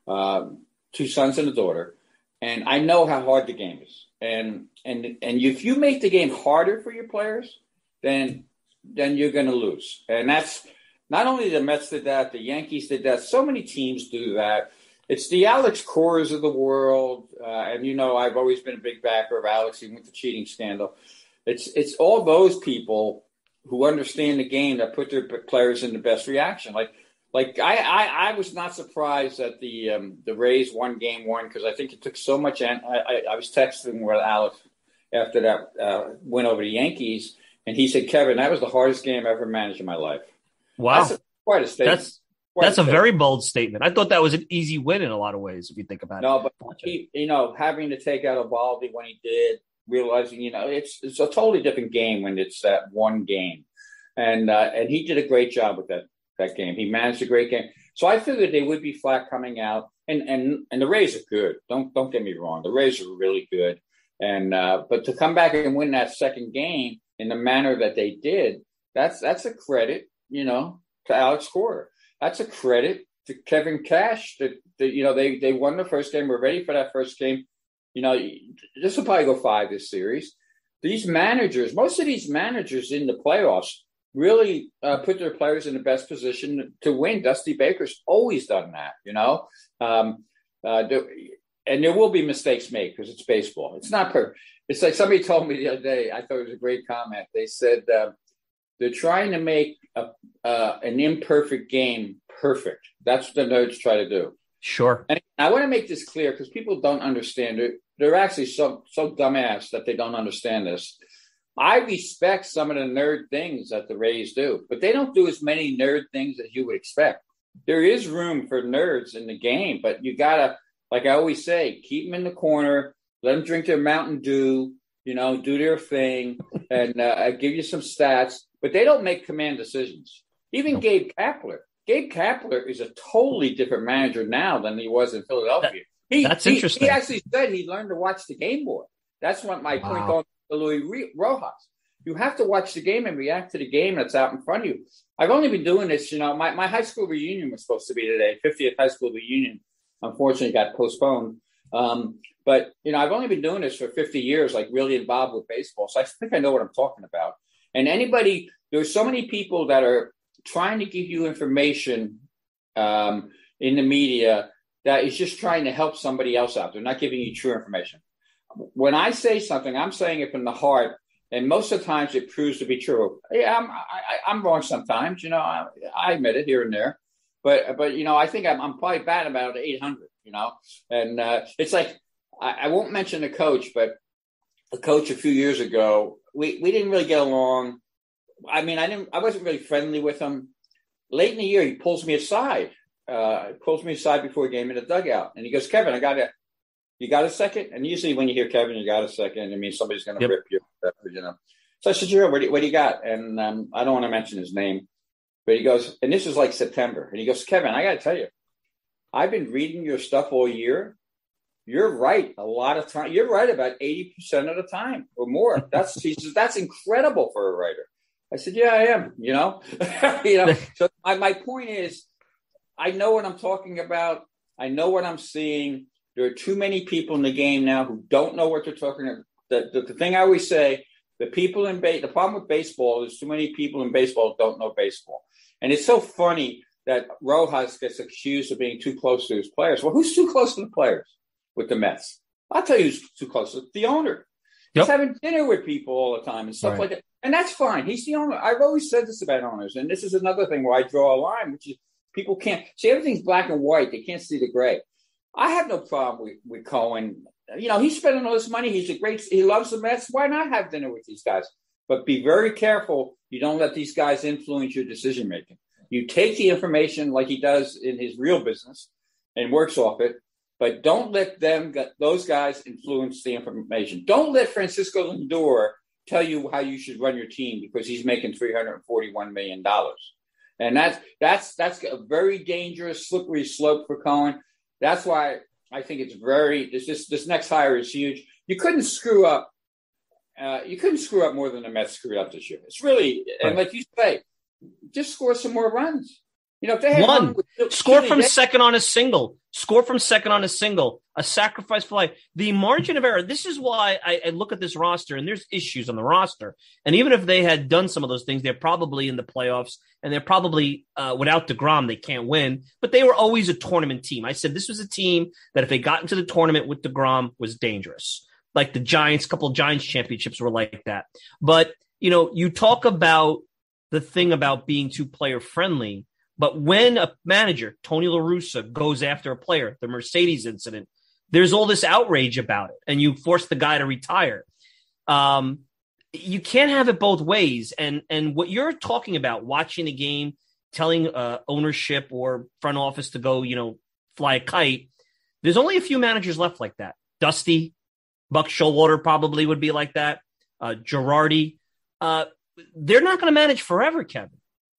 Um, two sons and a daughter, and I know how hard the game is. And and and if you make the game harder for your players, then then you're going to lose. And that's not only the Mets did that, the Yankees did that. So many teams do that. It's the Alex Cores of the world, uh, and you know I've always been a big backer of Alex, even with the cheating scandal. It's it's all those people who understand the game that put their players in the best reaction. Like. Like I, I, I was not surprised that the um, the Rays won Game One because I think it took so much. An- I, I, I was texting with Alex after that uh, win over the Yankees, and he said, "Kevin, that was the hardest game I ever managed in my life." Wow, that's a, quite a statement. That's quite that's a, a very bold statement. I thought that was an easy win in a lot of ways, if you think about no, it. No, but he, you know, having to take out Eovaldi when he did, realizing, you know, it's it's a totally different game when it's that one game. And uh, and he did a great job with that that game. He managed a great game. So I figured they would be flat coming out. And and and the Rays are good. Don't don't get me wrong. The Rays are really good. And uh, but to come back and win that second game in the manner that they did, that's that's a credit, you know, to Alex Cora. That's a credit to Kevin Cash. That, that you know they they won the first game. We're ready for that first game. You know, this will probably go five this series. These managers, most of these managers in the playoffs, really uh, put their players in the best position to win. Dusty Baker's always done that, you know. Um, uh, there, and there will be mistakes made because it's baseball. It's not perfect. It's like somebody told me the other day, I thought it was a great comment. They said uh, they're trying to make a, uh, an imperfect game perfect. That's what the nerds try to do. Sure. And I want to make this clear because people don't understand it. They're actually so so dumbass that they don't understand this. I respect some of the nerd things that the Rays do, but they don't do as many nerd things as you would expect. There is room for nerds in the game, but you got to, like I always say, keep them in the corner, let them drink their Mountain Dew, you know, do their thing, and uh, I give you some stats, but they don't make command decisions. Even Gabe Kapler. Gabe Kapler is a totally different manager now than he was in Philadelphia. He, That's he, interesting. He actually said he learned to watch the game more. That's what my point Wow. on to Luis Rojas. You have to watch the game and react to the game that's out in front of you. I've only been doing this, you know, my, my high school reunion was supposed to be today, fiftieth high school reunion. Unfortunately, got postponed. Um, but, you know, I've only been doing this for fifty years, like really involved with baseball. So I think I know what I'm talking about. And anybody, there's so many people that are trying to give you information um, in the media that is just trying to help somebody else out. They're not giving you true information. When I say something, I'm saying it from the heart. And most of the times it proves to be true. Yeah, I'm, I, I'm wrong sometimes, you know, I, I admit it here and there. But, but you know, I think I'm, I'm probably bad about eight hundred, you know. And uh, it's like, I, I won't mention the coach, but a coach a few years ago, we, we didn't really get along. I mean, I didn't, I wasn't really friendly with him. Late in the year, he pulls me aside, uh, pulls me aside before a game in the dugout. And he goes, Kevin, I got to, you got a second? And usually when you hear Kevin, you got a second. I mean, somebody's going to Yep. rip you, you know. So I said, sure, what do, what do you got? And um, I don't want to mention his name, but he goes, and this was like September. And he goes, Kevin, I got to tell you, I've been reading your stuff all year. You're right a lot of time. You're right about eighty percent of the time or more. That's he says, that's incredible for a writer. I said, yeah, I am, you know. you know. So my, my point is, I know what I'm talking about. I know what I'm seeing. There are too many people in the game now who don't know what they're talking about. The, the, the thing I always say, the people in ba- the problem with baseball is too many people in baseball don't know baseball. And it's so funny that Rojas gets accused of being too close to his players. Well, who's too close to the players with the Mets? I'll tell you who's too close to the owner. Yep. He's having dinner with people all the time and stuff right. like that. And that's fine. He's the owner. I've always said this about owners. And this is another thing where I draw a line, which is people can't see everything's black and white. They can't see the gray. I have no problem with, with Cohen. You know, he's spending all this money. He's a great, he loves the Mets. Why not have dinner with these guys? But be very careful. You don't let these guys influence your decision making. You take the information like he does in his real business and works off it, but don't let them, those guys influence the information. Don't let Francisco Lindor tell you how you should run your team because he's making three hundred forty-one million dollars. And that's, that's, that's a very dangerous, slippery slope for Cohen. That's why I think it's very, this, this, this next hire is huge. You couldn't screw up. Uh, you couldn't screw up more than the Mets screwed up this year. It's really, and like you say, just score some more runs. You know, if they had one, with, score from second on a single, score from second on a single, a sacrifice fly. The margin of error. This is why I, I look at this roster, and there's issues on the roster. And even if they had done some of those things, they're probably in the playoffs, and they're probably uh, without DeGrom, they can't win. But they were always a tournament team. I said this was a team that if they got into the tournament with DeGrom was dangerous. Like the Giants, a couple of Giants championships were like that. But you know, you talk about the thing about being too player friendly. But when a manager, Tony La Russa, goes after a player, the Mercedes incident, there's all this outrage about it, and you force the guy to retire. Um, you can't have it both ways. And and what you're talking about, watching a game, telling uh, ownership or front office to go, you know, fly a kite, there's only a few managers left like that. Dusty, Buck Showalter probably would be like that. Uh, Girardi. Uh, they're not going to manage forever, Kevin.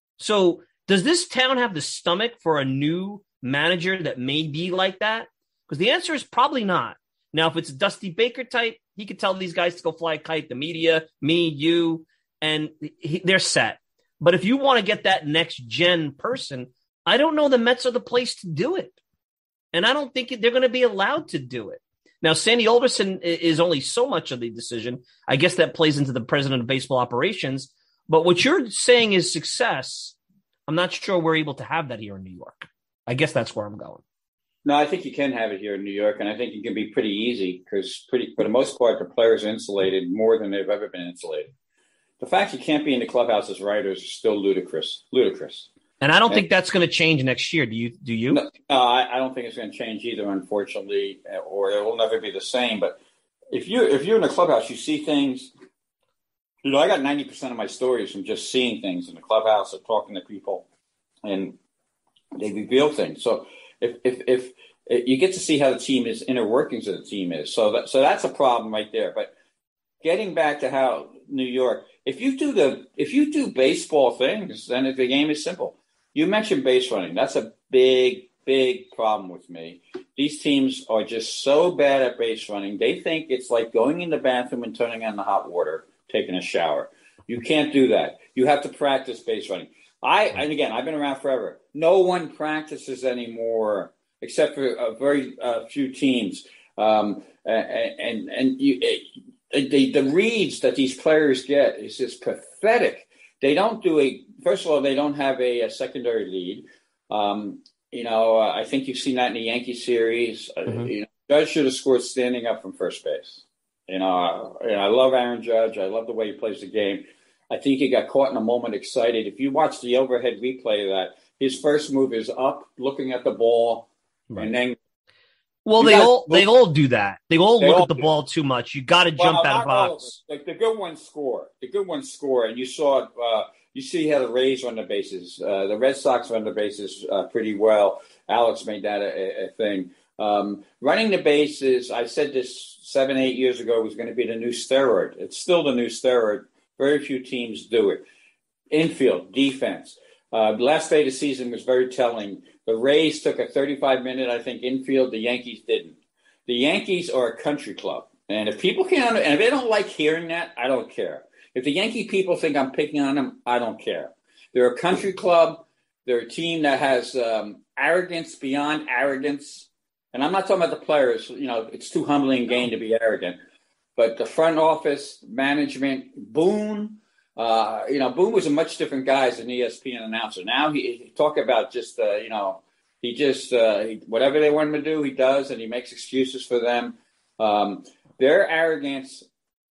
So does this town have the stomach for a new manager that may be like that? Because the answer is probably not. Now, if it's a Dusty Baker type, he could tell these guys to go fly a kite, the media, me, you, and he, they're set. But if you want to get that next gen person, I don't know the Mets are the place to do it. And I don't think they're going to be allowed to do it. Now, Sandy Alderson is only so much of the decision. I guess that plays into the president of baseball operations. But what you're saying is success. I'm not sure we're able to have that here in New York. I guess that's where I'm going. No, I think you can have it here in New York, and I think it can be pretty easy because pretty, for the most part, the players are insulated more than they've ever been insulated. The fact you can't be in the clubhouse as writers is still ludicrous, ludicrous. And I don't and, think that's going to change next year. Do you? Do you? No, no I, I don't think it's going to change either, unfortunately, or it will never be the same. But if you if you're in the clubhouse, you see things. You know, I got ninety percent of my stories from just seeing things in the clubhouse or talking to people, and they reveal things. So if if if, if you get to see how the team is, inner workings of the team is, so that so that's a problem right there. But getting back to how New York, if you do the if you do baseball things, then the game is simple. You mentioned base running. That's a big, big problem with me. These teams are just so bad at base running. They think it's like going in the bathroom and turning on the hot water, taking a shower. You can't do that. You have to practice base running. I, and again, I've been around forever. No one practices anymore except for a very uh, few teams. Um, and and, and you, it, the, the reads that these players get is just pathetic. They don't do a, first of all, they don't have a, a secondary lead. Um, you know, uh, I think you've seen that in the Yankee series. Mm-hmm. Uh, you know, Judge should have scored standing up from first base. You know, uh, you know, I love Aaron Judge. I love the way he plays the game. I think he got caught in a moment excited. If you watch the overhead replay of that, his first move is up, looking at the ball, right. and then. Well, they all they all do that. They all they look all at the ball too much. You got to well, jump out of box. Like the good ones score. The good ones score, and you saw. Uh, you see how the Rays run the bases. Uh, the Red Sox run the bases uh, pretty well. Alex made that a, a thing. Um, running the bases. I said this seven, eight years ago was going to be the new steroid. It's still the new steroid. Very few teams do it. Infield, defense. Uh, last day of the season was very telling. The Rays took a thirty-five minute, I think, infield. The Yankees didn't. The Yankees are a country club. And if people can't, and if they don't like hearing that, I don't care. If the Yankee people think I'm picking on them, I don't care. They're a country club. They're a team that has um, arrogance beyond arrogance. And I'm not talking about the players. You know, it's too humbling a game to be arrogant. But the front office, management, Boone, uh, you know, Boone was a much different guy as an E S P N announcer. Now he, he talk about just, uh, you know, he just, uh, he, whatever they want him to do, he does, and he makes excuses for them. Um, their arrogance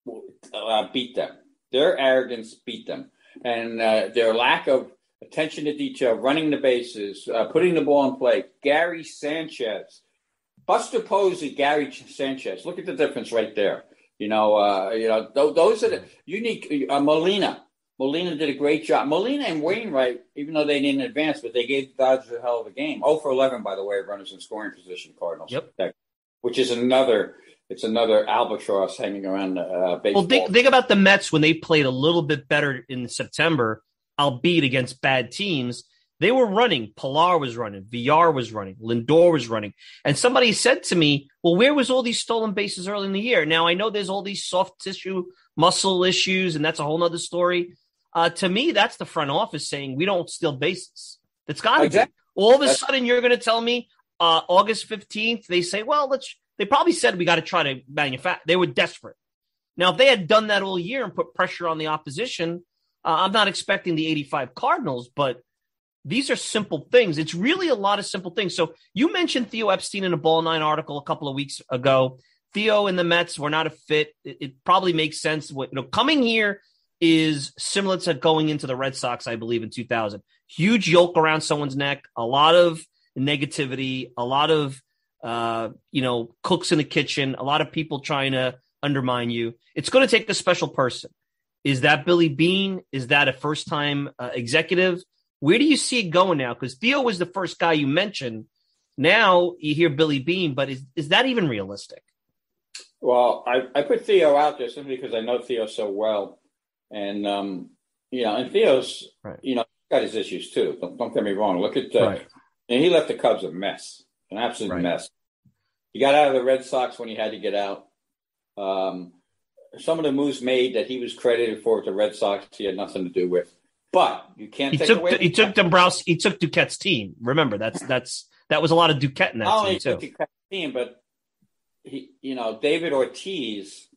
uh, beat them. Their arrogance beat them. And uh, their lack of attention to detail, running the bases, uh, putting the ball in play. Gary Sanchez. Buster Posey, Gary Sanchez. Look at the difference right there. You know, uh, you know, th- those are the unique. Uh, Molina, Molina did a great job. Molina and Wainwright, even though they didn't advance, but they gave the Dodgers a hell of a game. oh for eleven, by the way, runners in scoring position, Cardinals. Yep. Which is another. It's another albatross hanging around uh, baseball. Well, think, think about the Mets when they played a little bit better in September, albeit against bad teams. They were running. Pilar was running. Villar was running. Lindor was running. And somebody said to me, well, where was all these stolen bases early in the year? Now, I know there's all these soft tissue muscle issues, and that's a whole nother story. Uh, to me, that's the front office saying we don't steal bases. That's got to exactly. be. All of a that's- sudden, you're going to tell me uh, August fifteenth, they say, well, let's. They probably said we got to try to manufacture. They were desperate. Now, if they had done that all year and put pressure on the opposition, uh, I'm not expecting the eighty-five Cardinals, but these are simple things. It's really a lot of simple things. So you mentioned Theo Epstein in a Ball Nine article a couple of weeks ago. Theo and the Mets were not a fit. It, it probably makes sense. What, you know, coming here is similar to going into the Red Sox, I believe, in two thousand. Huge yoke around someone's neck, a lot of negativity, a lot of, uh, you know, cooks in the kitchen, a lot of people trying to undermine you. It's going to take a special person. Is that Billy Beane? Is that a first-time uh, executive? Where do you see it going now? Because Theo was the first guy you mentioned. Now you hear Billy Beane, but is, is that even realistic? Well, I, I put Theo out there simply because I know Theo so well. And, um, you know, and Theo's, right. you know, got his issues too. Don't, don't get me wrong. Look at, uh, right. and he left the Cubs a mess, an absolute right. mess. He got out of the Red Sox when he had to get out. Um, some of the moves made that he was credited for with the Red Sox, he had nothing to do with. But you can't he take took, away. He took Dombrowski. He took Duquette's team. Remember, that's that's that was a lot of Duquette in that Not team only too. took Duquette's team, but he, you know, David Ortiz.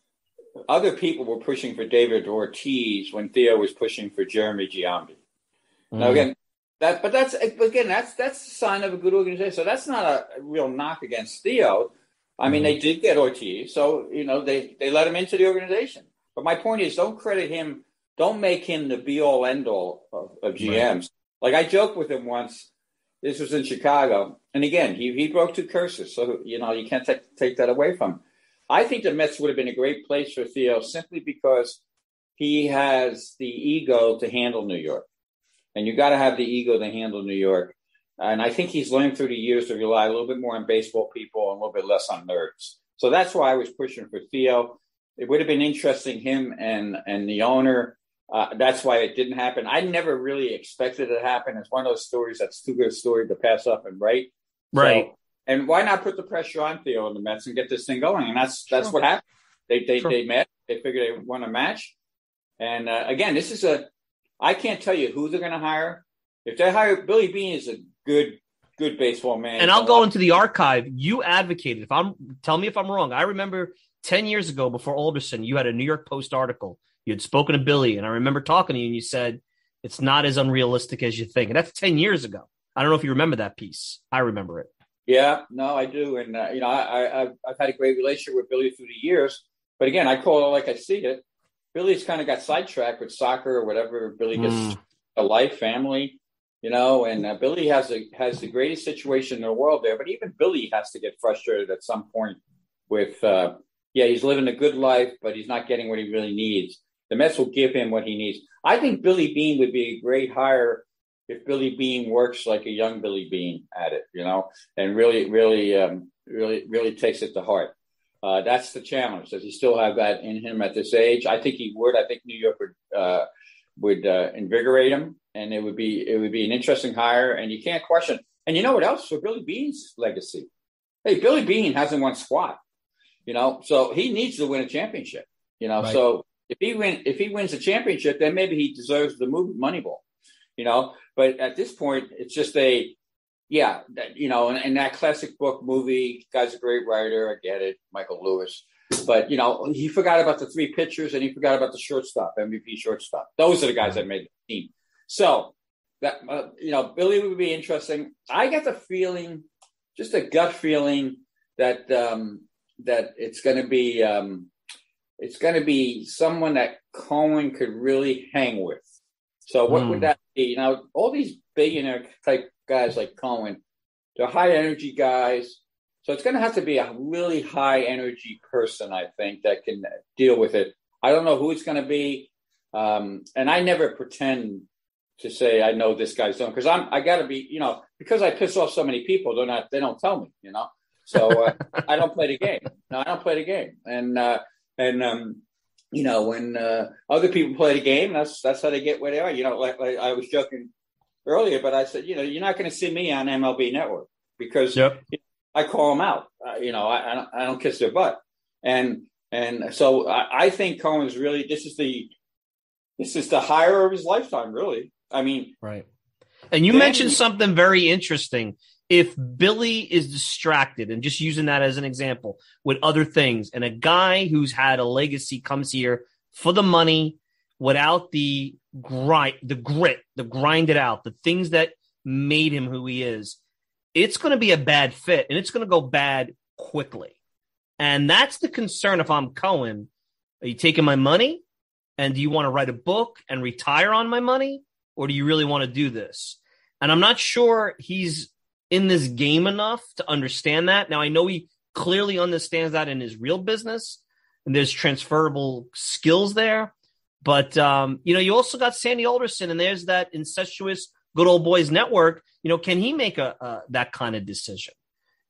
Other people were pushing for David Ortiz when Theo was pushing for Jeremy Giambi. Mm. Now again, that but that's again that's that's a sign of a good organization. So that's not a, a real knock against Theo. I mean, mm. they did get Ortiz, so you know they they let him into the organization. But my point is, don't credit him. Don't make him the be-all, end-all of, of G Ms. Right. Like, I joked with him once. This was in Chicago. And, again, he, he broke two curses. So, you know, you can't take, take that away from him. I think the Mets would have been a great place for Theo simply because he has the ego to handle New York. And you got to have the ego to handle New York. And I think he's learned through the years to rely a little bit more on baseball people and a little bit less on nerds. So that's why I was pushing for Theo. It would have been interesting, him and, and the owner. Uh, that's why it didn't happen. I never really expected it to happen. It's one of those stories that's too good a story to pass up and write. Right. So, and why not put the pressure on Theo and the Mets and get this thing going? And that's that's sure. what happened. They they, sure. they met. They figured they won a match. And, uh, again, this is a – I can't tell you who they're going to hire. If they hire – Billy Beane is a good, good baseball man. And I'll go into the archive. You advocated. If I'm – tell me if I'm wrong. I remember ten years ago before Alderson, you had a New York Post article. You had spoken to Billy, and I remember talking to you, and you said, it's not as unrealistic as you think. And that's ten years ago. I don't know if you remember that piece. I remember it. Yeah, no, I do. And, uh, you know, I, I, I've, I've had a great relationship with Billy through the years. But, again, I call it like I see it. Billy's kind of got sidetracked with soccer or whatever. Billy gets mm. a life, family, you know, and uh, Billy has a, has the greatest situation in the world there. But even Billy has to get frustrated at some point with, uh, yeah, he's living a good life, but he's not getting what he really needs. The Mets will give him what he needs. I think Billy Beane would be a great hire if Billy Beane works like a young Billy Beane at it, you know, and really, really, um, really, really takes it to heart. Uh, that's the challenge. Does he still have that in him at this age? I think he would. I think New York would uh, would uh, invigorate him, and it would be it would be an interesting hire. And you can't question. And you know what else for Billy Beane's legacy? Hey, Billy Beane hasn't won squat, you know, so he needs to win a championship, you know, right. so. If he win, if he wins a championship, then maybe he deserves the movie Moneyball, you know. But at this point, it's just a, yeah, that, you know, and, and that classic book movie. Guy's a great writer. I get it, Michael Lewis. But you know, he forgot about the three pitchers and he forgot about the shortstop, M V P shortstop. Those are the guys that made the team. So that uh, you know, Billy would be interesting. I get the feeling, just a gut feeling that um, that it's going to be. Um, It's going to be someone that Cohen could really hang with. So what mm. would that be? Now, all these billionaire type guys like Cohen, they're high energy guys. So it's going to have to be a really high energy person, I think, that can deal with it. I don't know who it's going to be. Um, and I never pretend to say I know this guy's doing, because I'm I got to be, you know, because I piss off so many people, they're not, they don't tell me, you know. So uh, I don't play the game. No, I don't play the game. And, uh, And, um, you know, when uh, other people play the game, that's that's how they get where they are. You know, like, like I was joking earlier, but I said, you know, you're not going to see me on M L B Network because yep. you know, I call them out. Uh, you know, I, I, don't, I don't kiss their butt. And and so I, I think Cohen's really, this is the this is the hire of his lifetime, really. I mean. Right. And you mentioned he, something very interesting. If Billy is distracted, and just using that as an example, with other things, and a guy who's had a legacy comes here for the money without the grind, the grit, the grind it out, the things that made him who he is, it's going to be a bad fit, and it's going to go bad quickly. And that's the concern if I'm Cohen. Are you taking my money? And do you want to write a book and retire on my money? Or do you really want to do this? And I'm not sure he's in this game enough to understand that. Now, I know he clearly understands that in his real business, and there's transferable skills there. But, um, you know, you also got Sandy Alderson, and there's that incestuous good old boys network. You know, can he make a uh, that kind of decision?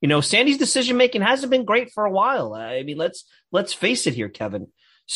You know, Sandy's decision making hasn't been great for a while. I mean, let's let's face it here, Kevin.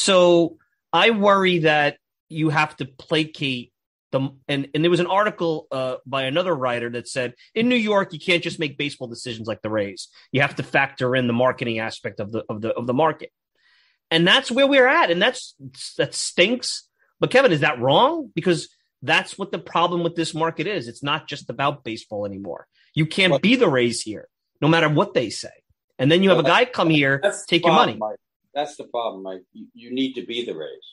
So I worry that you have to placate the and and there was an article uh, by another writer that said in New York you can't just make baseball decisions like the Rays. You have to factor in the marketing aspect of the of the of the market, and that's where we're at, and that's that stinks. But Kevin, is that wrong? Because that's what the problem with this market is. It's not just about baseball anymore. You can't well, be the Rays here, no matter what they say. And then you have well, a guy come here, take your money. Mike. That's the problem, Mike. You, you need to be the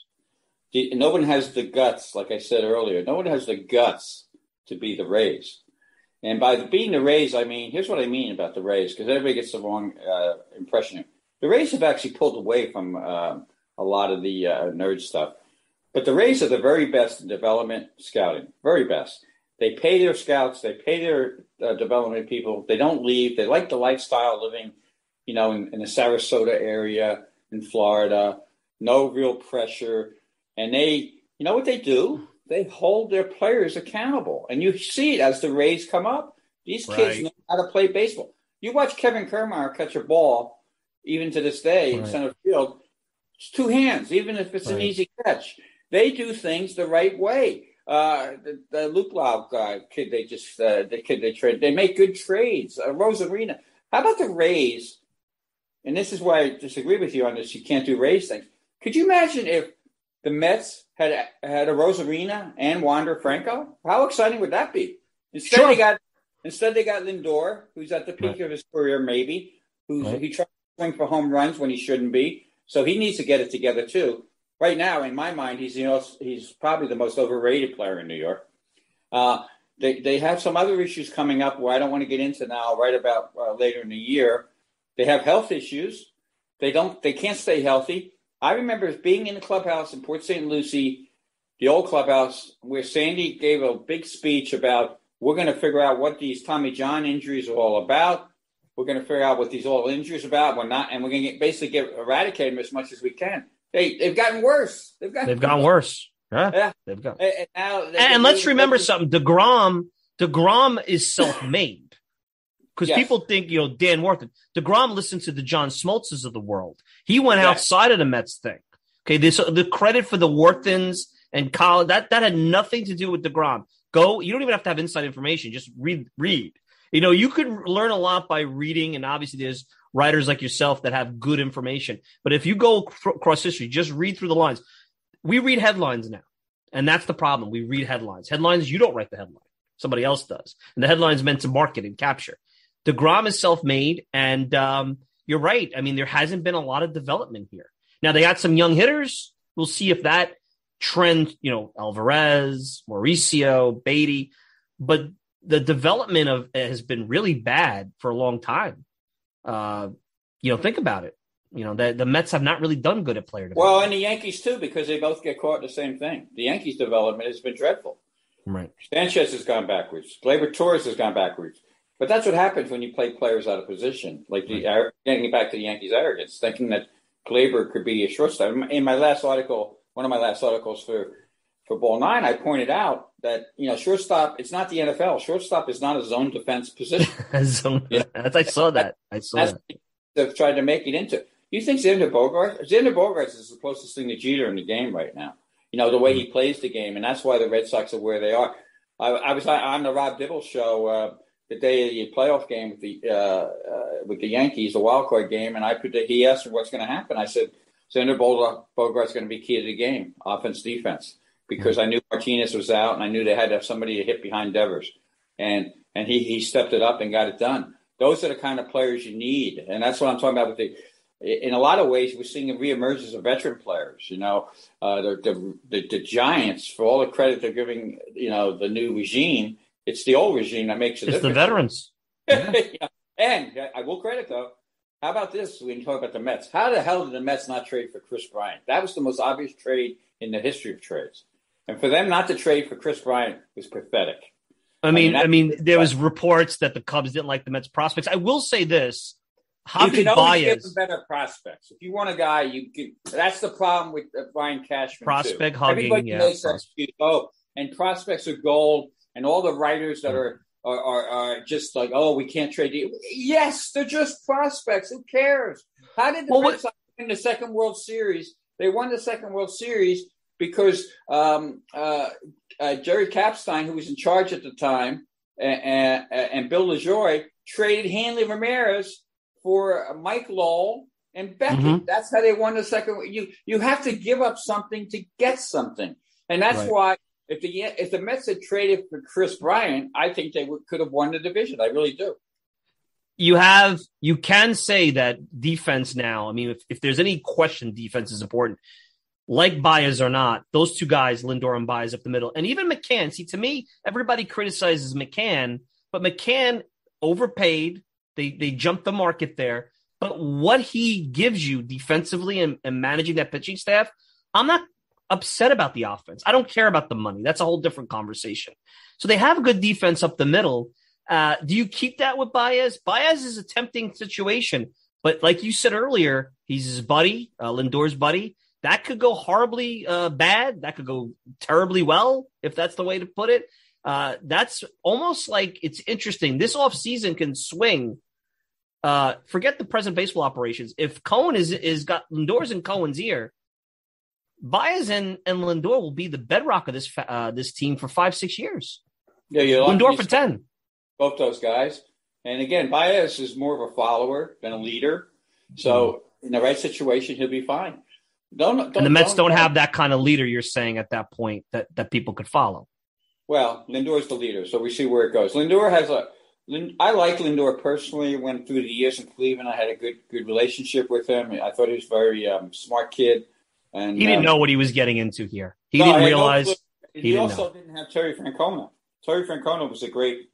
Rays. No one has the guts, like I said earlier. No one has the guts to be the Rays. And by the, being the Rays, I mean, here's what I mean about the Rays, because everybody gets the wrong uh, impression. The Rays have actually pulled away from uh, a lot of the uh, nerd stuff. But the Rays are the very best in development scouting, very best. They pay their scouts. They pay their uh, development people. They don't leave. They like the lifestyle living, you know, in, in the Sarasota area, in Florida, no real pressure. And they, you know what they do? They hold their players accountable. And you see it as the Rays come up. These kids right. know how to play baseball. You watch Kevin Kiermaier catch a ball, even to this day, right. in center field, it's two hands, even if it's right. an easy catch. They do things the right way. Uh, the, the Luke Lau uh, kid, they just uh, the kid they trade. They make good trades. Uh, Rosarina. How about the Rays? And this is why I disagree with you on this. You can't do Rays things. Could you imagine if the Mets had had a Rosarina and Wander Franco? How exciting would that be? Instead sure. they got instead they got Lindor, who's at the peak right. of his career, maybe who's right. he tries to swing for home runs when he shouldn't be. So he needs to get it together too. Right now, in my mind, he's you know he's probably the most overrated player in New York. Uh, they they have some other issues coming up where I don't want to get into now. I'll write about uh, later in the year. They have health issues. They don't. They can't stay healthy. I remember being in the clubhouse in Port Saint Lucie, the old clubhouse, where Sandy gave a big speech about we're going to figure out what these Tommy John injuries are all about. We're going to figure out what these all injuries are about. We're not, and we're going to get, basically get eradicate them as much as we can. They they've gotten worse. They've gotten they've gotten worse. Yeah, yeah. they've got. And, and, now and, and let's remember something. DeGrom, DeGrom is self-made because yes. people think you know Dan Worthington. DeGrom listens to the John Smoltzes of the world. He went exactly. outside of the Mets thing. Okay, this the credit for the Worthins and Colin that that had nothing to do with DeGrom. Go. You don't even have to have inside information. Just read. Read. You know, you could learn a lot by reading, and obviously there's writers like yourself that have good information. But if you go cr- across history, just read through the lines. We read headlines now, and that's the problem. We read headlines. Headlines, you don't write the headline. Somebody else does. And the headline's meant to market and capture. DeGrom is self-made, and um, you're right. I mean, there hasn't been a lot of development here. Now, they got some young hitters. We'll see if that trend, you know, Alvarez, Mauricio, Beatty, but the development of has been really bad for a long time. Uh, you know, think about it. You know, the, the Mets have not really done good at player development. Well, and the Yankees too, because they both get caught in the same thing. The Yankees' development has been dreadful. Right. Sanchez has gone backwards. Gleyber Torres has gone backwards. But that's what happens when you play players out of position. Like the right. getting back to the Yankees' arrogance, thinking that Gleyber could be a shortstop. In my last article, one of my last articles for for Ball Nine, I pointed out that, you know, shortstop, it's not the N F L. Shortstop is not a zone defense position. zone, yeah. I saw that. I saw That's that. They've tried to make it into. You think Xander Bogaerts? Xander Bogaerts is the closest thing to Jeter in the game right now. You know, the way he plays the game, and that's why the Red Sox are where they are. I, I was on the Rob Dibble show uh, the day of the playoff game with the uh, uh, with the Yankees, the wild card game, and I predicted. He asked me what's going to happen. I said, Xander Bogaerts is going to be key to the game, offense, defense. Because I knew Martinez was out, and I knew they had to have somebody to hit behind Devers, and and he he stepped it up and got it done. Those are the kind of players you need, and that's what I'm talking about. With the, in a lot of ways, we're seeing a reemergence of veteran players. You know, uh, the, the the the Giants, for all the credit they're giving, you know, the new regime, it's the old regime that makes a it's difference. The veterans. Yeah. Yeah. And I will credit though. How about this? We can talk about the Mets. How the hell did the Mets not trade for Chris Bryant? That was the most obvious trade in the history of trades. And for them not to trade for Chris Bryant was pathetic. I mean, I mean, I mean there was reports that the Cubs didn't like the Mets prospects. I will say this: Javi you can always Baez, give them better prospects. If you want a guy, you can. That's the problem with uh, Brian Cashman. Prospect too. hugging, Everybody yeah. knows that excuse. Oh, and prospects are gold, and all the writers that are are, are, are just like, oh, we can't trade you. Yes, they're just prospects. Who cares? How did the well, Red Sox win the second World Series? They won the second World Series because um, uh, uh, Jerry Kapstein, who was in charge at the time, and, and, and Bill LaJoie traded Hanley Ramirez for Mike Lowell and Beckett. Mm-hmm. That's how they won the second. You you have to give up something to get something, and that's right. why if the if the Mets had traded for Chris Bryant, I think they would, could have won the division. I really do. You have you can say that defense now. I mean, if, if there's any question, defense is important. Like Baez or not, those two guys, Lindor and Baez up the middle, and even McCann. See, to me, everybody criticizes McCann, but McCann overpaid. They they jumped the market there. But what he gives you defensively and, and managing that pitching staff, I'm not upset about the offense. I don't care about the money. That's a whole different conversation. So they have a good defense up the middle. Uh, do you keep that with Baez? Baez is a tempting situation. But like you said earlier, he's his buddy, uh, Lindor's buddy. That could go horribly uh, bad. That could go terribly well, if that's the way to put it. Uh, that's almost like it's interesting. This offseason can swing. Uh, forget the present baseball operations. If Cohen is is got Lindor's in Cohen's ear, Baez and, and Lindor will be the bedrock of this uh, this team for five, six years. Yeah, you Lindor for ten. Both those guys. And again, Baez is more of a follower than a leader. So in the right situation, he'll be fine. Don't, don't, and the Mets don't, don't have that kind of leader, you're saying, at that point that, that people could follow. Well, Lindor's the leader, so we see where it goes. Lindor has a I like Lindor personally. Went through the years in Cleveland. I had a good good relationship with him. I thought he was a very um, smart kid. And he didn't um, know what he was getting into here. He no, didn't realize. No, he, he didn't also know. didn't have Terry Francona. Terry Francona was a great,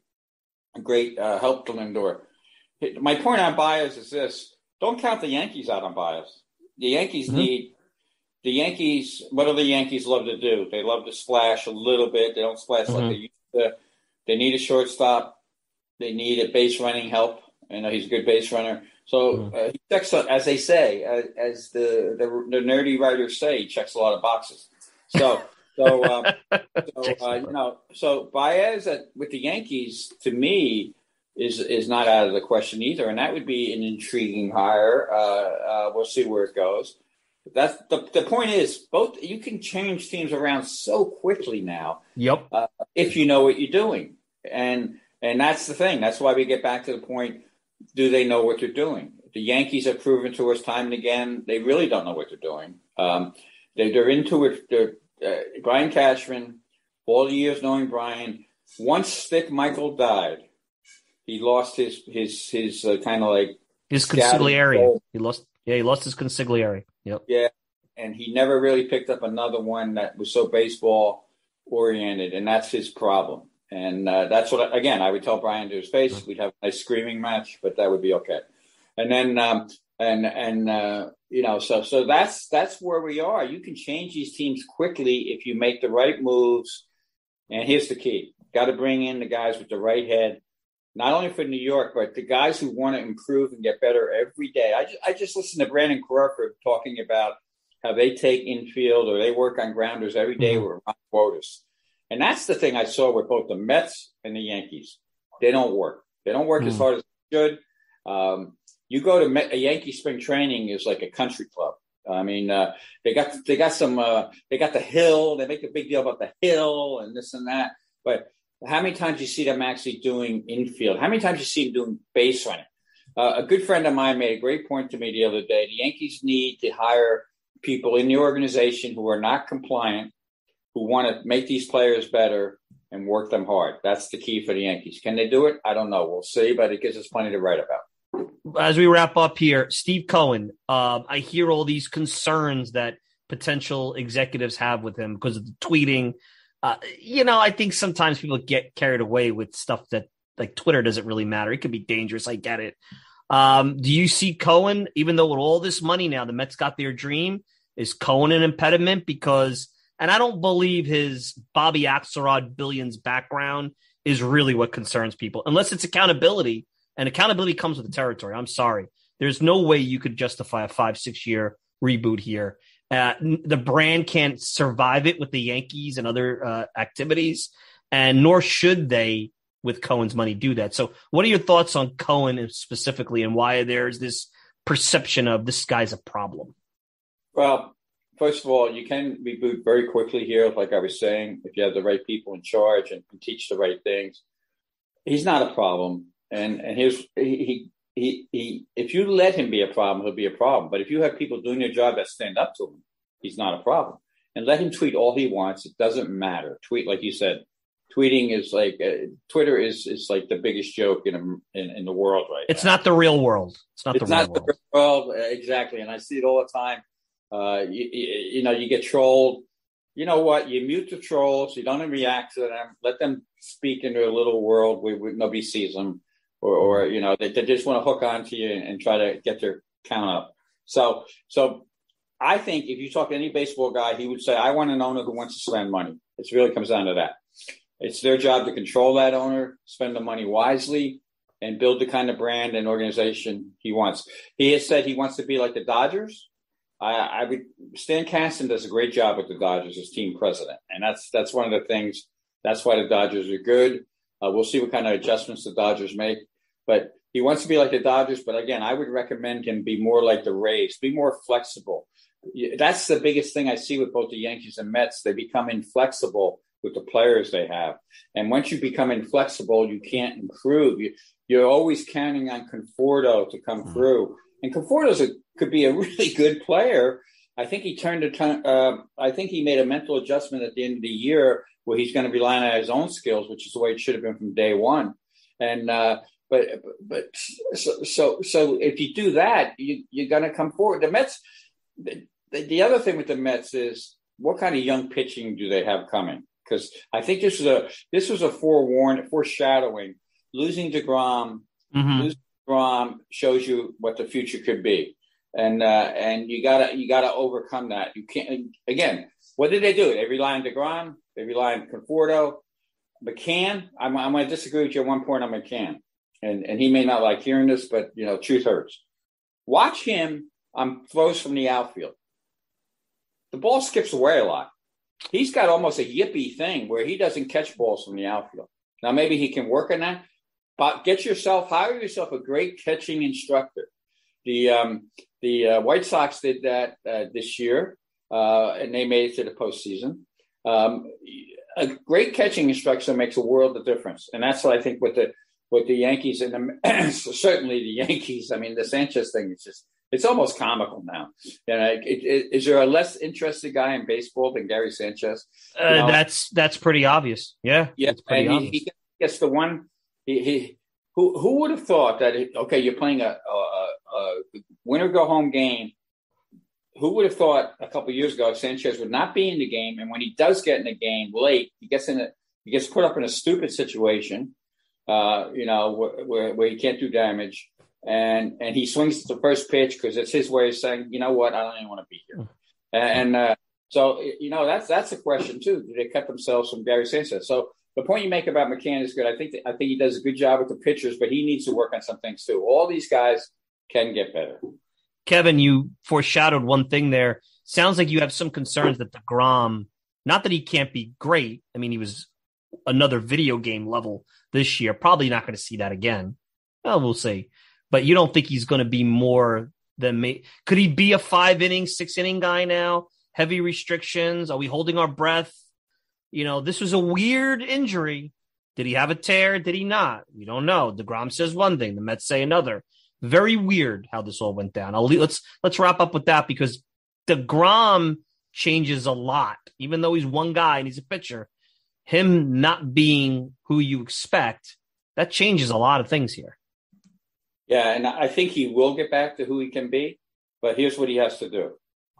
a great uh, help to Lindor. My point on Baez is this: don't count the Yankees out on Baez. The Yankees mm-hmm. need. The Yankees. What do the Yankees love to do? They love to splash a little bit. They don't splash mm-hmm. like they used to. They need a shortstop. They need a base running help. I know he's a good base runner. So uh, he checks, as they say, uh, as the, the the nerdy writers say, he checks a lot of boxes. So, so, um, so uh, you know, so Baez at, with the Yankees, to me, is is not out of the question either, and that would be an intriguing hire. Uh, uh, we'll see where it goes. That's the the point is, both you can change teams around so quickly now. Yep. Uh, if you know what you're doing, and and that's the thing. That's why we get back to the point: do they know what they're doing? The Yankees have proven to us time and again they really don't know what they're doing. Um, they, they're into it. They're, uh, Brian Cashman, all the years knowing Brian, once Stick Michael died, he lost his his his uh, kind of like his consigliere. He lost. Yeah, he lost his consigliere. Yep. Yeah, and he never really picked up another one that was so baseball oriented, and that's his problem. And uh, that's what, again, I would tell Brian to his face. We'd have a nice screaming match, but that would be okay. And then, um, and and uh, you know, so so that's that's where we are. You can change these teams quickly if you make the right moves. And here's the key: got to bring in the guys with the right head. Not only for New York, but the guys who want to improve and get better every day. I just, I just listened to Brandon Crawford talking about how they take infield or they work on grounders every day mm-hmm. with Ron Wotus. And that's the thing I saw with both the Mets and the Yankees. They don't work. They don't work mm-hmm. as hard as they should. Um, you go to Met, a Yankee spring training is like a country club. I mean, uh, they got they got some uh, they got the hill. They make a big deal about the hill and this and that, but how many times you see them actually doing infield? How many times you see them doing base running? Uh, a good friend of mine made a great point to me the other day. The Yankees need to hire people in the organization who are not compliant, who want to make these players better and work them hard. That's the key for the Yankees. Can they do it? I don't know. We'll see, but it gives us plenty to write about. As we wrap up here, Steve Cohen, uh, I hear all these concerns that potential executives have with him because of the tweeting. Uh, you know, I think sometimes people get carried away with stuff that, like, Twitter doesn't really matter. It could be dangerous. I get it. Um, do you see Cohen, even though with all this money now, the Mets got their dream, is Cohen an impediment? Because, and I don't believe his Bobby Axelrod billions background is really what concerns people, unless it's accountability, and accountability comes with the territory. I'm sorry. There's no way you could justify a five, six year reboot here. Uh, the brand can't survive it with the Yankees and other uh, activities, and nor should they with Cohen's money do that. So what are your thoughts on Cohen specifically and why there's this perception of this guy's a problem? Well, first of all, you can reboot very quickly here, like I was saying, if you have the right people in charge and can teach the right things. He's not a problem. And and here's he he he if you let him be a problem, he'll be a problem. But if you have people doing their job that stand up to him, he's not a problem. And let him tweet all he wants. It doesn't matter. Tweet, like you said, tweeting is like uh, Twitter is is like the biggest joke in in, in the world right It's now. not the real world. It's not it's the real not world. The real world. Exactly. And I see it all the time. Uh, you, you, you know, you get trolled. You know what? You mute the trolls. You don't react to them. Let them speak into a little world where, where nobody sees them. Or, or you know, they, they just want to hook onto you and, and try to get their count up. So, so I think if you talk to any baseball guy, he would say, I want an owner who wants to spend money. It really comes down to that. It's their job to control that owner, spend the money wisely, and build the kind of brand and organization he wants. He has said he wants to be like the Dodgers. I, I would, Stan Kasten does a great job with the Dodgers as team president. And that's, that's one of the things. That's why the Dodgers are good. Uh, we'll see what kind of adjustments the Dodgers make. But he wants to be like the Dodgers. But again, I would recommend him be more like the Rays, be more flexible. That's the biggest thing I see with both the Yankees and Mets. They become inflexible with the players they have. And once you become inflexible, you can't improve. You, you're always counting on Conforto to come mm-hmm. through. And Conforto could be a really good player. I think he turned a ton, uh, I think he made a mental adjustment at the end of the year where he's going to rely on his own skills, which is the way it should have been from day one. And, uh, but, but, so, so, so if you do that, you, you're going to come forward. The Mets, the, the other thing with the Mets is what kind of young pitching do they have coming? Because I think this was a, this was a forewarning, foreshadowing. Losing DeGrom, mm-hmm. losing DeGrom shows you what the future could be. And, uh, and you gotta, you gotta overcome that. You can't, again, what did they do? They rely on DeGrom. They rely on Conforto. McCann, I'm, I'm going to disagree with you at one point on McCann. And, and he may not like hearing this, but, you know, truth hurts. Watch him on throws from the outfield. The ball skips away a lot. He's got almost a yippy thing where he doesn't catch balls from the outfield. Now, maybe he can work on that. But get yourself, hire yourself a great catching instructor. The um, the uh, White Sox did that uh, this year, uh, and they made it to the postseason. Um, a great catching instructor makes a world of difference, and that's what I think with the with the Yankees and the, certainly the Yankees. I mean, the Sanchez thing is just it's almost comical now. And it, it, is there a less interested guy in baseball than Gary Sanchez? Uh, you know, that's that's pretty obvious. Yeah, yeah, it's pretty and obvious. He, he gets the one. He, he who who would have thought that? It, okay, you're playing a, a, a win or go home game. Who would have thought a couple of years ago Sanchez would not be in the game, and when he does get in the game late, he gets in a he gets put up in a stupid situation, uh, you know, where, where where he can't do damage, and and he swings the first pitch because it's his way of saying, you know what, I don't even want to be here, and uh, so you know that's that's a question too. Do they cut themselves from Gary Sanchez? So. The point you make about McCann is good. I think that, I think he does a good job with the pitchers, but he needs to work on some things too. All these guys can get better. Kevin, you foreshadowed one thing there. Sounds like you have some concerns that DeGrom, not that he can't be great. I mean, he was another video game level this year. Probably not going to see that again. Well, we'll see. But you don't think he's going to be more than me? Could he be a five inning, six inning guy now? Heavy restrictions? Are we holding our breath? You know, this was a weird injury. Did he have a tear? Did he not? We don't know. DeGrom says one thing. The Mets say another. Very weird how this all went down. I'll, let's let's wrap up with that because DeGrom changes a lot. Even though he's one guy and he's a pitcher, him not being who you expect, that changes a lot of things here. Yeah, and I think he will get back to who he can be, but here's what he has to do.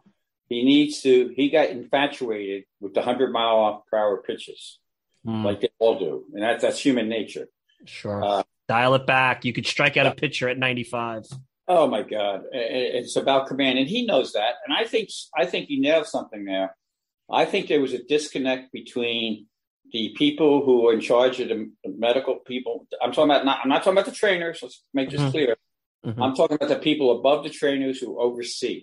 He needs to, he got infatuated with the hundred mile per hour pitches mm. like they all do. And that's, that's human nature. Sure. Uh, Dial it back. You could strike out a pitcher at ninety-five. Oh my God. It's about command. And he knows that. And I think, I think he nailed something there. I think there was a disconnect between the people who are in charge of the medical people. I'm talking about, not, I'm not talking about the trainers. Let's make this mm-hmm. clear. Mm-hmm. I'm talking about the people above the trainers who oversee.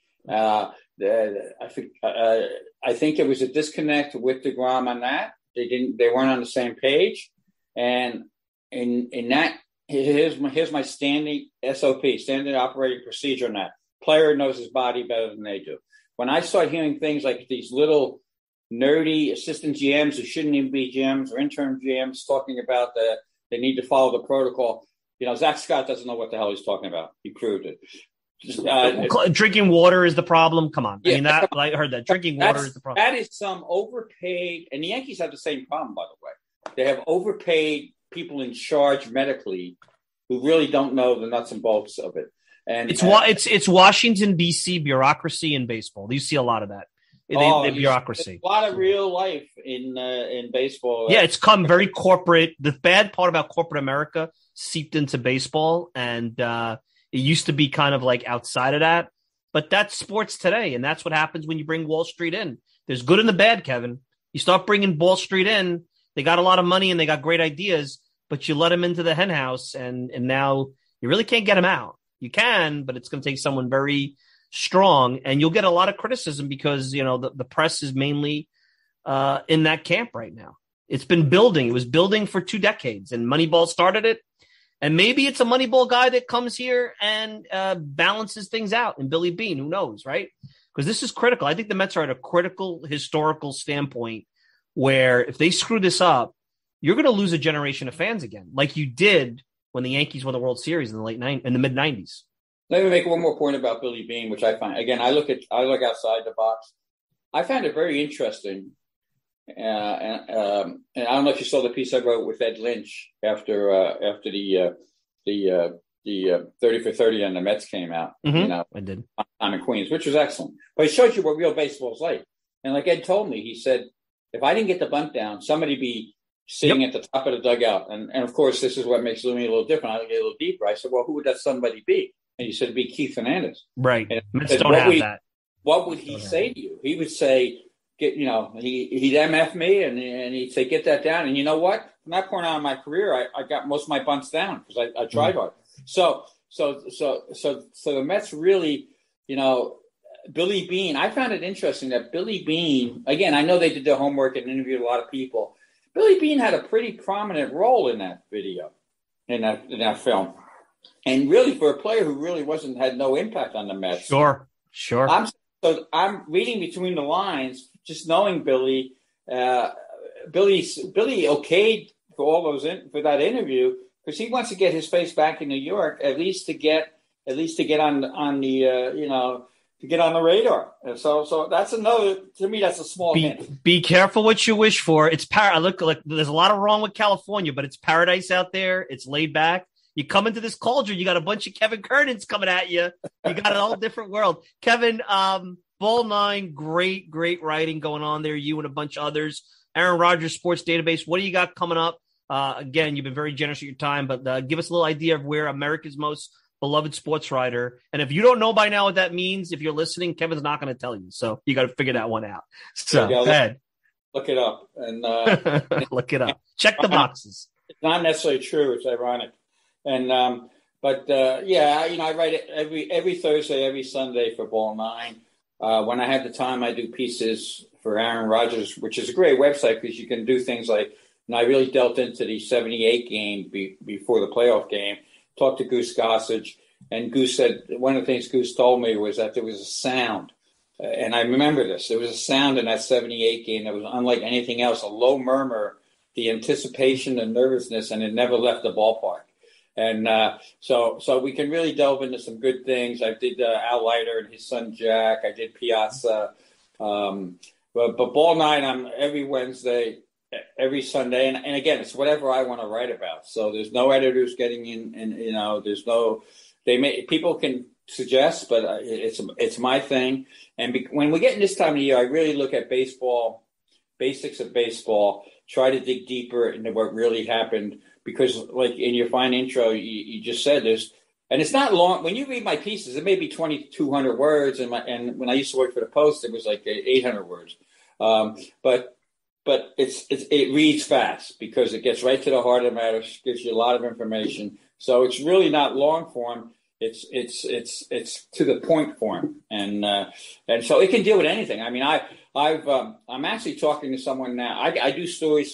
Uh, The, I think uh, I think there was a disconnect with DeGrom on that. They didn't. They weren't on the same page. And in in that, here's my, here's my standing S O P, standard operating procedure on that. Player knows his body better than they do. When I start hearing things like these little nerdy assistant G Ms who shouldn't even be G Ms or interim G Ms talking about the they need to follow the protocol, you know, Zach Scott doesn't know what the hell he's talking about. He proved it. Just, uh, Drinking water is the problem. Come on. Yeah, I mean, that I heard that. Drinking water is the problem. That is some overpaid, and the Yankees have the same problem, by the way. They have overpaid people in charge medically who really don't know the nuts and bolts of it. And it's uh, wa- it's it's Washington D C bureaucracy in baseball. You see a lot of that. The, oh, the bureaucracy. A lot of real life in uh, in baseball. Yeah, it's come very corporate. The bad part about corporate America seeped into baseball, and uh, it used to be kind of like outside of that. But that's sports today, and that's what happens when you bring Wall Street in. There's good and the bad, Kevin. You start bringing Wall Street in, they got a lot of money and they got great ideas, but you let them into the henhouse, and and now you really can't get them out. You can, but it's going to take someone very strong, and you'll get a lot of criticism because, you know, the, the press is mainly uh, in that camp right now. It's been building. It was building for two decades, and Moneyball started it. And maybe it's a Moneyball guy that comes here and uh, balances things out. And Billy Beane, who knows, right? Because this is critical. I think the Mets are at a critical historical standpoint where if they screw this up, you're going to lose a generation of fans again, like you did when the Yankees won the World Series in the late nine in the mid nineties. Let me make one more point about Billy Beane, which I find, again, I look at, I look outside the box. I found it very interesting. Uh, and, um, and I don't know if you saw the piece I wrote with Ed Lynch after, uh, after the, uh, the, uh, the, uh, thirty for thirty on the Mets came out, mm-hmm. you know, I did. on the Queens, which was excellent, but it showed you what real baseball is like. And like Ed told me, he said, if I didn't get the bunt down, somebody be sitting yep. at the top of the dugout. And, and of course, this is what makes Louis a little different. I get a little deeper. I said, well, who would that somebody be? And he said, it'd be Keith Hernandez. Right. And Mets said, don't have we, that. What would he say to you? He would say, get, you know, he, he'd M F me and, and he'd say, get that down. And you know what? From that point on in my career, I, I got most of my bunts down because I, I tried mm-hmm. hard. So, so, so, so, so the Mets really, you know, Billy Beane, I found it interesting that Billy Beane, again, I know they did their homework and interviewed a lot of people. Billy Beane had a pretty prominent role in that video, in that in that film. And really, for a player who really wasn't, had no impact on the Mets. Sure, sure. I'm, so I'm reading between the lines, just knowing Billy. Uh, Billy, Billy okayed for all those in, for that interview because he wants to get his face back in New York, at least to get, at least to get on on the, uh, you know, to get on the radar. And so, so that's another. To me, that's a small be, hint. Be careful what you wish for. It's par- Look, like there's a lot of wrong with California, but it's paradise out there. It's laid back. You come into this cauldron, you got a bunch of Kevin Kernans coming at you. You got an all different world. Kevin, um, Ball Nine, great, great writing going on there. You and a bunch of others. Aaron Rodgers Sports Database. What do you got coming up? Uh, again, you've been very generous with your time, but uh, give us a little idea of where America's most beloved sports writer. And if you don't know by now what that means, if you're listening, Kevin's not going to tell you. So you got to figure that one out. So yeah, go look, ahead. Look it up. and uh, Look it up. Check the boxes. It's not necessarily true. It's ironic. And, um, but, uh, yeah, you know, I write it every, every Thursday, every Sunday for Ball Nine. Uh, when I have the time, I do pieces for Aaron Rodgers, which is a great website because you can do things like, and I really dealt into the seventy-eight game be, before the playoff game, talked to Goose Gossage, and Goose said, one of the things Goose told me was that there was a sound. Uh, and I remember this. There was a sound in that seventy-eight game that was unlike anything else, a low murmur, the anticipation and nervousness, and it never left the ballpark. And uh, so so we can really delve into some good things. I did uh, Al Leiter and his son Jack. I did Piazza. Um, but, but Ball Nine, I'm every Wednesday, every Sunday. And, and again, it's whatever I want to write about. So there's no editors getting in, and, you know, there's no – they may people can suggest, but it's it's my thing. And be, when we get in this time of year, I really look at baseball, basics of baseball, try to dig deeper into what really happened. Because, like in your fine intro, you, you just said this, and it's not long. When you read my pieces, it may be twenty-two hundred words, and my, and when I used to work for the Post, it was like eight hundred words. Um, but but it's, it's it reads fast because it gets right to the heart of the matter, gives you a lot of information. So it's really not long form. It's it's it's it's to the point form, and uh, and so it can deal with anything. I mean, I I've um, I'm actually talking to someone now. I, I do stories from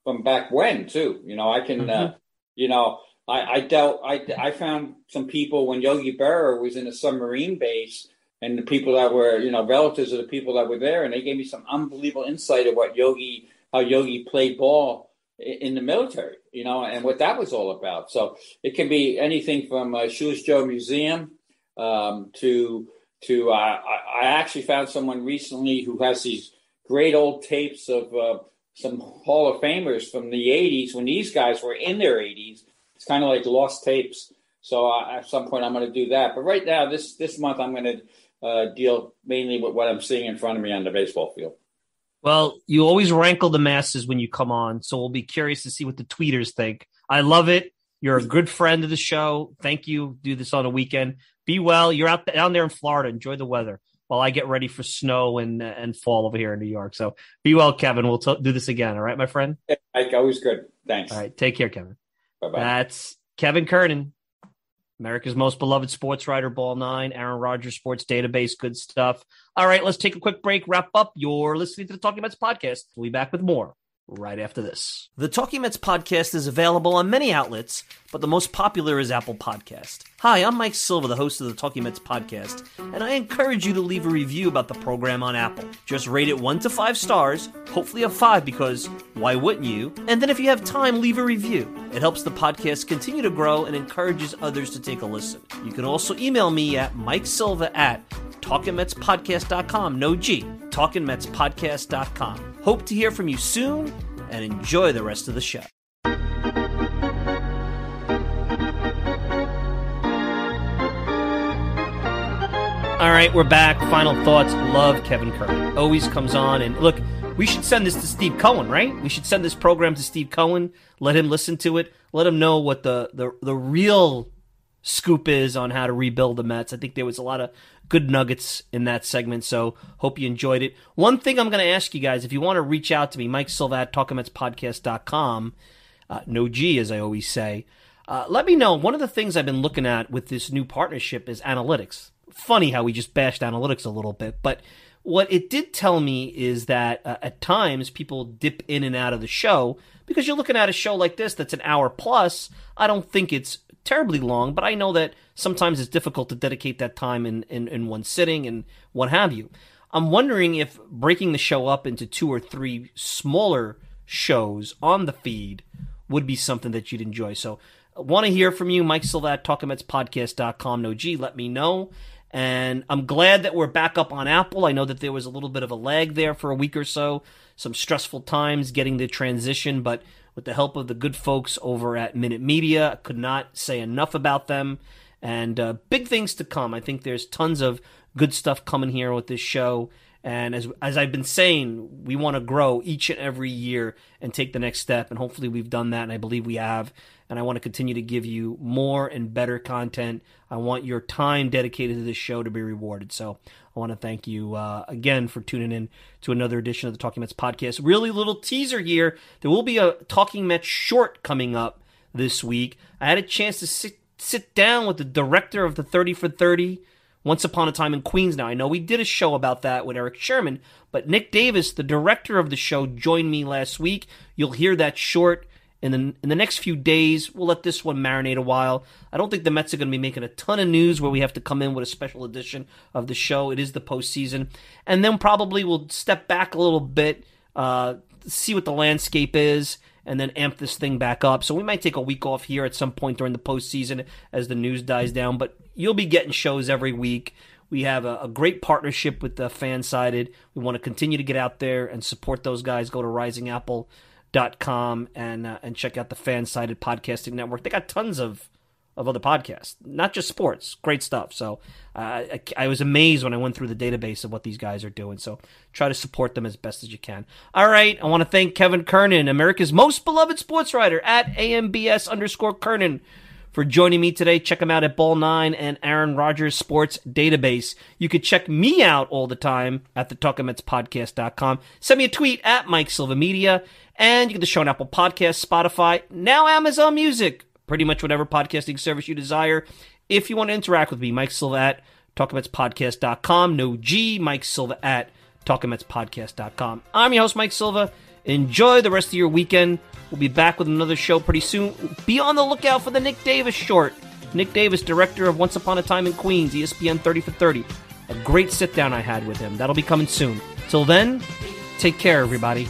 from back when too. You know, I can, mm-hmm. uh, you know, I, I dealt, I, I found some people when Yogi Berra was in a submarine base, and the people that were, you know, relatives of the people that were there, and they gave me some unbelievable insight of what Yogi, how Yogi played ball in the military, you know, and what that was all about. So it can be anything from uh, Shoeless Joe Museum um, to to uh, I, I actually found someone recently who has these great old tapes of uh, some Hall of Famers from the eighties when these guys were in their eighties. It's kind of like lost tapes. So uh, at some point I'm going to do that. But right now, this this month, I'm going to uh, deal mainly with what I'm seeing in front of me on the baseball field. Well, you always rankle the masses when you come on, so we'll be curious to see what the tweeters think. I love it. You're a good friend of the show. Thank you. Do this on a weekend. Be well. You're out down there in Florida. Enjoy the weather while I get ready for snow and and fall over here in New York. So be well, Kevin. We'll t- do this again. All right, my friend? Mike, always good. Thanks. All right. Take care, Kevin. Bye-bye. That's Kevin Kernan, America's most beloved sports writer, Ball Nine, Aaron Rodgers Sports Database, good stuff. All right, let's take a quick break, wrap up. You're listening to the Talking Mets podcast. We'll be back with more right after this. The Talking Mets podcast is available on many outlets, but the most popular is Apple Podcast. Hi, I'm Mike Silva, the host of the Talking Mets podcast, and I encourage you to leave a review about the program on Apple. Just rate it one to five stars, hopefully a five because why wouldn't you? And then if you have time, leave a review. It helps the podcast continue to grow and encourages others to take a listen. You can also email me at mikesilva at talking mets podcast dot com. No G. talking mets podcast dot com. Hope to hear from you soon and enjoy the rest of the show. All right, we're back. Final thoughts. Love Kevin Kernan. Always comes on. And look, we should send this to Steve Cohen, right? We should send this program to Steve Cohen. Let him listen to it. Let him know what the, the, the real scoop is on how to rebuild the Mets. I think there was a lot of good nuggets in that segment, so hope you enjoyed it. One thing I'm going to ask you guys, if you want to reach out to me, Mike Silva at talking mets podcast dot com, uh, no G, as I always say, uh, let me know. One of the things I've been looking at with this new partnership is analytics. Funny how we just bashed analytics a little bit, but what it did tell me is that uh, at times people dip in and out of the show because you're looking at a show like this that's an hour plus. I don't think it's terribly long, but I know that sometimes it's difficult to dedicate that time in, in, in one sitting and what have you. I'm wondering if breaking the show up into two or three smaller shows on the feed would be something that you'd enjoy. So I want to hear from you, Mike Silva at talking mets podcast dot com. No G, let me know. And I'm glad that we're back up on Apple. I know that there was a little bit of a lag there for a week or so, some stressful times getting the transition, but with the help of the good folks over at Minute Media, I could not say enough about them. And uh, big things to come. I think there's tons of good stuff coming here with this show. And as as I've been saying, we want to grow each and every year and take the next step. And hopefully we've done that, and I believe we have. And I want to continue to give you more and better content. I want your time dedicated to this show to be rewarded. So I want to thank you uh, again for tuning in to another edition of the Talking Mets podcast. Really little teaser here. There will be a Talking Mets short coming up this week. I had a chance to sit, sit down with the director of the thirty for thirty, Once Upon a Time in Queens. Now, I know we did a show about that with Eric Sherman, but Nick Davis, the director of the show, joined me last week. You'll hear that short in the, in the next few days. We'll let this one marinate a while. I don't think the Mets are going to be making a ton of news where we have to come in with a special edition of the show. It is the postseason. And then probably we'll step back a little bit, uh, see what the landscape is, and then amp this thing back up. So we might take a week off here at some point during the postseason as the news dies down, but you'll be getting shows every week. We have a, a great partnership with the Fansided. We want to continue to get out there and support those guys. Go to rising apple dot com and uh, and check out the Fansided Podcasting Network. They got tons of, of other podcasts, not just sports. Great stuff. So uh, I, I was amazed when I went through the database of what these guys are doing. So try to support them as best as you can. All right, I want to thank Kevin Kernan, America's most beloved sports writer at A M B S underscore Kernan, for joining me today. Check him out at Ball nine and Aaron Rodgers Sports Database. You can check me out all the time at the talking mets podcast dot com. Send me a tweet at Mike Silva Media, and you get the show on Apple Podcasts, Spotify, now Amazon Music, pretty much whatever podcasting service you desire. If you want to interact with me, Mike Silva at talking mets podcast dot com. No G, Mike Silva at talking mets podcast dot com. I'm your host, Mike Silva. Enjoy the rest of your weekend. We'll be back with another show pretty soon. Be on the lookout for the Nick Davis short. Nick Davis, director of Once Upon a Time in Queens, E S P N thirty for thirty. A great sit-down I had with him. That'll be coming soon. Till then, take care, everybody.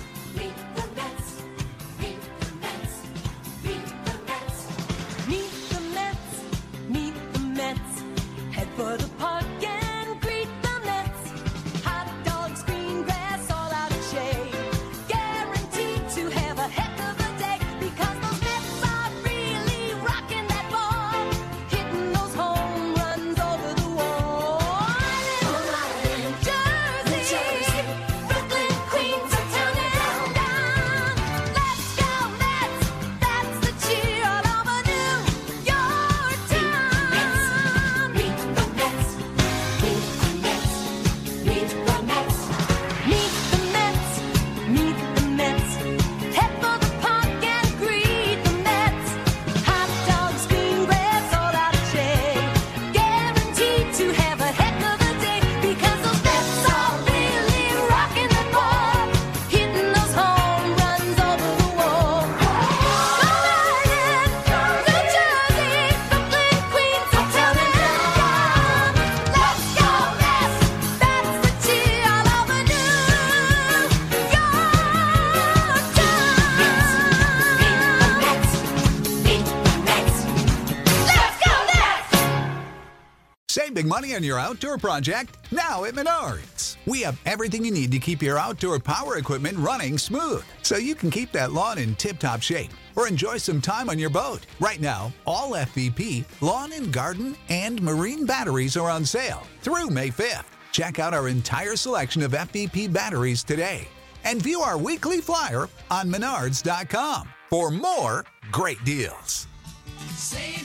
Big money on your outdoor project now at Menards. We have everything you need to keep your outdoor power equipment running smooth so you can keep that lawn in tip-top shape or enjoy some time on your boat. Right now, all F V P, lawn and garden, and marine batteries are on sale through May fifth. Check out our entire selection of F V P batteries today and view our weekly flyer on menards dot com for more great deals. Save